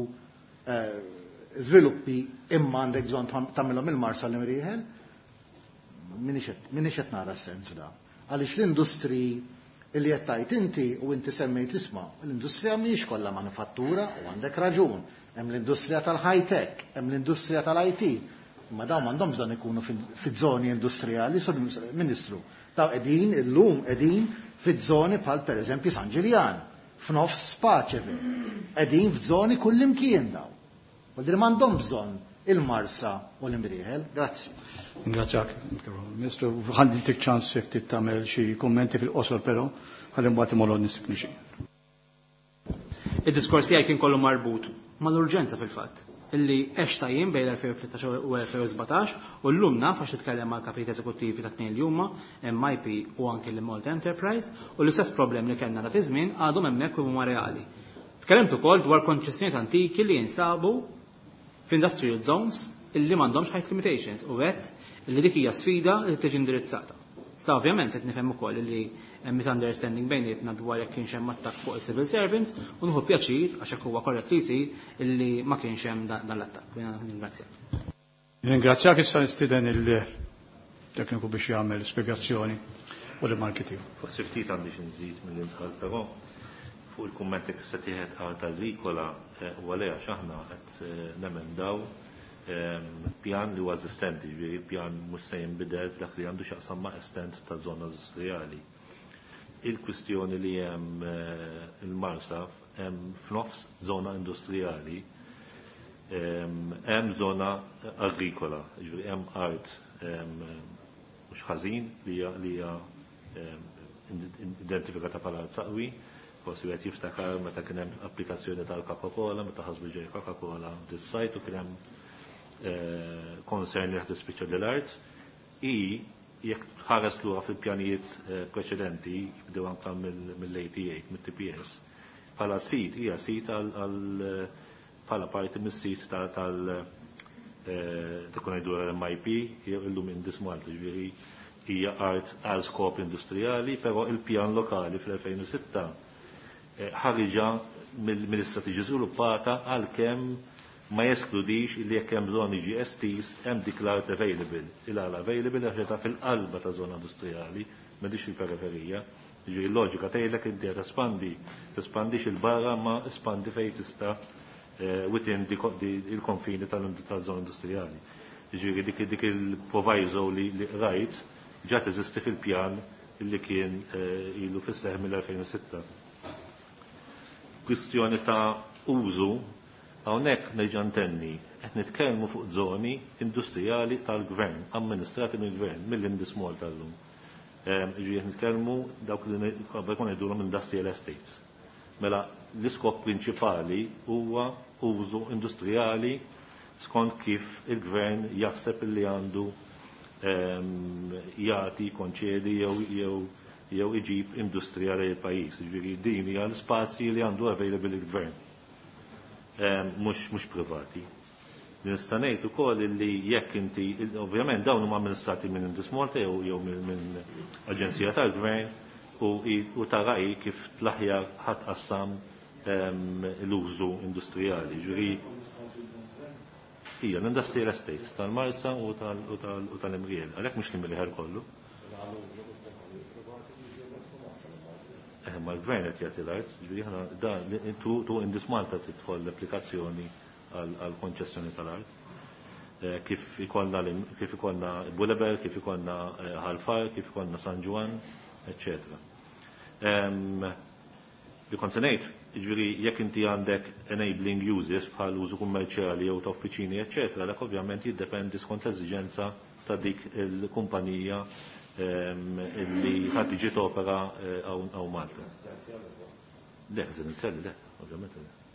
żviluppi imma għandek bżonn tagħmilhom il-marsa l-imrieħel, minix qed nara s-sens da. Għaliex l-industri li qed tgħid inti u inti semmejt isma' l-industrija mhijiex kollha manifattura u għandek raġun. Hemm l-industrija tal-high tech, hemm l-industrija tal-I T. Imma dawn m'għandhom bżonn ikunu fiż-żoni industrijali, sur Ministru. Daw qegħdin illum qegħdin fiż-żoni bħal pereżempju San Ġiljan, f'nofs Spaċevi. Qegħdin f'żoni kullimkien daw. U dir m'għandhom bżonn il-marsa u l-imrieħel. Grazzi. Ringrazzjak. Ministru, ħandi tik ċans jekk tagħmel xi kummenti fil-qosor però ħalli mbagħad imorru nisibni xi. Id-diskors tiegħi kien kollu marbut mal-urġenza fil-fatt illi għexta jien bejn l-elfejn u tlietax u l-elfejn u sbatax u llum naf għax titkellem mal-kapit eżekuttivi ta' tnejn li huma M I P u anke l-Malt Enterprise u l-istess problem li kellna dak iż-żmien għadhom hemmhekk u huma reali. Tkellimt ukoll dwar konċessjonijiet antiki li jinsabu f'industrial zones illi m'għandhomx height limitations u għedt illi dik hija sfida li tiġi indirizzata. Sa ovvjament qed nifhem ukoll li hemm misunderstanding bejnietna dwar jekk kienx hemm attakk fuq il-civil servants u nieħu pjaċir għax hekk huwa korrett li jsir illi ma kienx hemm dan l-attakk. Ringrazzjak. Ringrazzjak issa nistiden il-tekniku biex jagħmel spjegazzjoni u l-marki tiegħu. Forsi ftit għandi xi nżid mill-intqal però fuq il-kummenti kif se tieħed għal tal-rikola u għalejha x'aħna qed nemendaw pjan li huwa eżistenti, ġifieri pjan mhux se jinbidel dak li għandu x'aqsam ma' estent ta' żona industrijali. Il-kwistjoni li hemm il-marsa hemm f'nofs żona industrijali hemm żona agrikola, ġifieri hemm art mhux ħażin li hija identifikata bħala saqwi, forsi qed jiftakar meta kien hemm applikazzjoni tal-Coca-Cola, meta ħasbu ġej Coca-Cola dis-sajt u kien hemm konserni li ħtispiċċa l-art i jekk tħares lura fil-pjanijiet preċedenti jibdew anke mill-A P A, mill-T P S. Bħala sit hija sit bħala parti mis-sit tal tkun ngħidu l-M I P illum indis Malta, ġifieri hija art għal skop industrijali, però il-pjan lokali fl-elfejn u sitta ħariġa mill-istrateġija żviluppata għalkemm ma jeskludix li jekk hemm bżonn jiġi estis hemm declared available. Il-għala available għax ta' fil-qalba ta' żona industrijali, m'għandix fil-periferija. Jiġri l-loġika tgħidlek inti qed espandi, tespandix il-barra ma espandi fejn tista' within il-konfini tal-żona industrijali. Jiġri dik dik il-proviso li rajt ġa teżisti fil-pjan li kien ilu fis-seħħ mill-elfejn u sitta. Kwistjoni ta' użu Hawnhekk nerġa' ntenni qed nitkellmu fuq żoni industrijali tal-gvern, amministrati mill-gvern, mill-Indismol tal-lum. Ġiet nitkellmu dawk li jkun ngħidulhom industrial estates. Mela l-iskop prinċipali huwa użu industrijali skont kif il-gvern jaħseb li għandu jagħti konċedi jew jew jew iġib industrija lejn il-pajjiż. Ġifieri din hija l-spazji li għandu available il-gvern. Mhux mhux privati. Nista' ngħid ukoll li jekk inti, ovvjament dawn huma amministrati minn Indismolta jew jew minn aġenzija tal-gvern u tara kif tlaħjar ħadd qassam l-użu industrijali. Ġifieri hija l-industrial estate tal-Marsa u tal-Imriel, għalhekk mhux l-Imriel kollu. Ma l-gvern qed jagħti l-art, ġifieri aħna dan tu Indismolta tidħol l-applikazzjoni għal konċessjoni tal-art. Kif ikollna kif ikollna Bulebel, kif ikollna Ħalfar, kif ikollna San Juan, eċċetera. Li kont se ngħid, ġifieri jekk inti għandek enabling uses bħal użu kummerċjali jew ta' uffiċini, eċċetera, dak ovvjament jiddependi skont l-eżiġenza ta' dik il-kumpanija li ħadd tiġi topera għaw Malta. Le, residenzjali, le, ovvjament.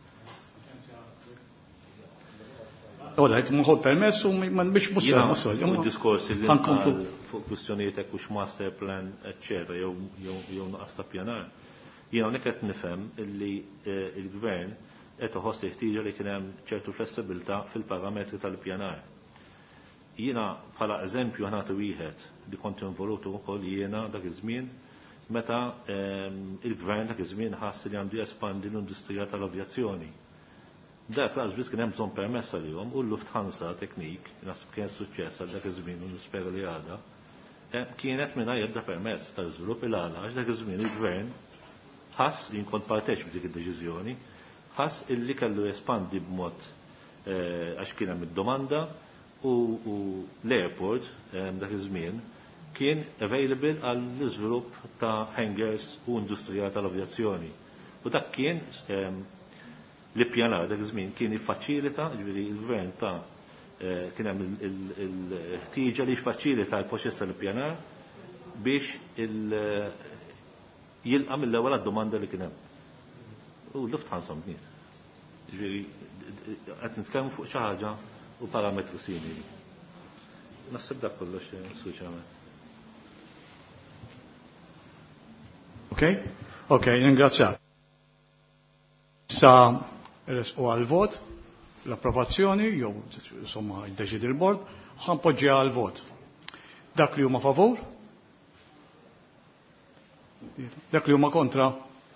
Ora, jt muħol permess u man biex mussar, mussar. Diskorsi li fuq kwistjonijiet hekk hux master plan, eccetera, jew nuqqas ta' pjanar. Jiena hawnhekk qed nifhem illi il-gvern qed iħoss jeħtieġ li kien hemm ċertu flessibilità fil-parametri tal-pjanar. Jiena bħala eżempju ħnatu wieħed li kont involutu wkoll jiena dak iż-żmien meta il-gvern dak iż-żmien ħass li għandu jespandi l-industrija tal-avjazzjoni. Dak laqas biss kien hemm bżonn permess għalihom u l-Lufthansa Teknik, naħseb kien suċċess għal dak iż-żmien u nispera li għadha, kienet mingħajr ebda permess tal-iżvilupp il-għala għax dak iż-żmien il-gvern ħass li nkont parteċ b'dik id-deċiżjoni, ħass illi kellu jespandi b'mod għax kien hemm id-domanda u l-airport dak iż-żmien kien available għall-iżvilupp ta' hangars u industrija tal-avjazzjoni. U dak kien l-ippjanar dak iż-żmien kien jiffaċilita, ġifieri l-gvern ta' kien hemm il-ħtieġa li jiffaċilita l-proċess tal-ippjanar biex jilqa' mill-ewwel għad-domanda li kien hemm. U Lufthansa bniet. Ġifieri qed nitkellmu fuq xi ħaġa u parametru simili. Naħseb dak kollox suċament. Ok? Ok, ringrazzjak. Sa u għal-vot, l-approvazzjoni, jew insomma jiddeċidi l-bord, ħanpoġġiha għal-vot. Dak li huma favur? Dak li huma kontra?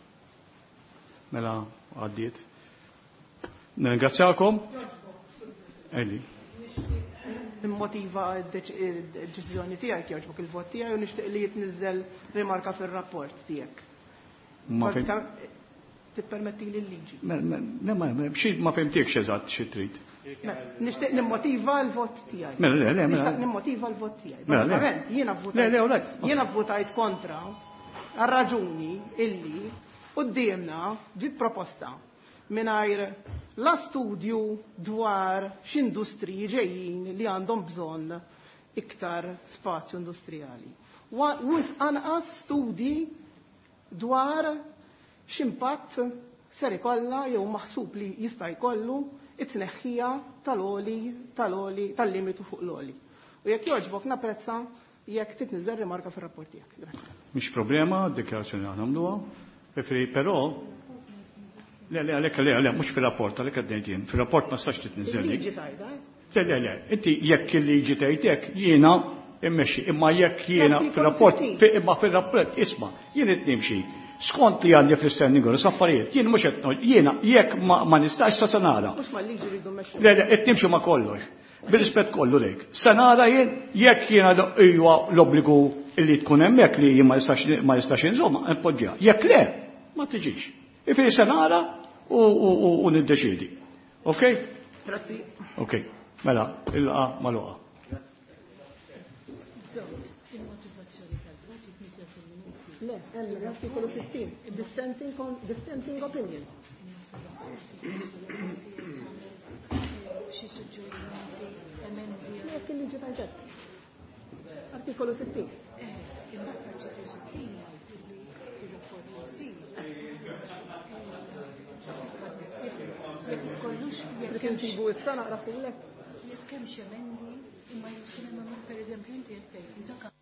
Mela għaddiet. Nirringrazzjakom. Eli. Nimmotiva d-deċiżjoni tiegħek jogħġbok il-vot tiegħi u nixtieq li jitniżel rimarka fir-rapport tiegħek. Ma tippermetti li l-liġi. Ma fehmtikx eżatt xi trid. Nixtieq nimmotiva l-vot tiegħi. Mela le, le, Nixtieq nimmotiva l-vot tiegħi. Ovvjament jiena vvutajt. Jiena vvutajt kontra għar-raġuni illi qudiemna ġiet proposta mingħajr la studju dwar x'industriji ġejjin li għandhom bżonn iktar spazju industrijali. Wis anqas studji dwar x'impatt ser ikollha jew maħsub li jista' jkollu it-tneħħija tal-oli tal-oli tal-limitu fuq l-oli. U jekk jogħġbok napprezza jekk titniżel rimarka fir-rapport tiegħek. Grazzi. Mhix problema, d-dikjarazzjoni nagħmluha. Però Le, le, għalek, le, le, mux fil-rapport, għalek għaddejtien. Fil-rapport ma stax titnizzelli. Le, le, le, inti jekk il-liġi tajtek, jiena immexxi, imma jekk jiena fil-rapport, imma fil-rapport, isma, jien it-nimxi. Skont li għandi fl-istenni għuru, saffariet, jien mux etno, jiena, jekk ma nistax sa sanara. Mux ma liġi rridu meċi. Le, le, it-nimxi ma kollox. Bil-rispet kollu lejk. Sanara jien, jekk jiena ijwa l-obbligu illi tkun hemmhekk li jien ma jistax inżomma, npoġġiha. Jekk le, ma tiġix. Ifiri sanara u niddeċidi. Ok? Grazzi. Ok. Mela, il-qa maluqa. Le, hemm l-artikolu sittin, dissenting opinion. xi suġġerimenti, emendi. Jekk il-liġi tajt. Artikolu sittin. Eh, imbagħad artikolu sittin jgħid li ir-rapport jisir. Jekk kollux jekk insibu issa naqra fullek. Jekk hemm xi emendi imma jkun hemm pereżempju inti qed tgħid li dak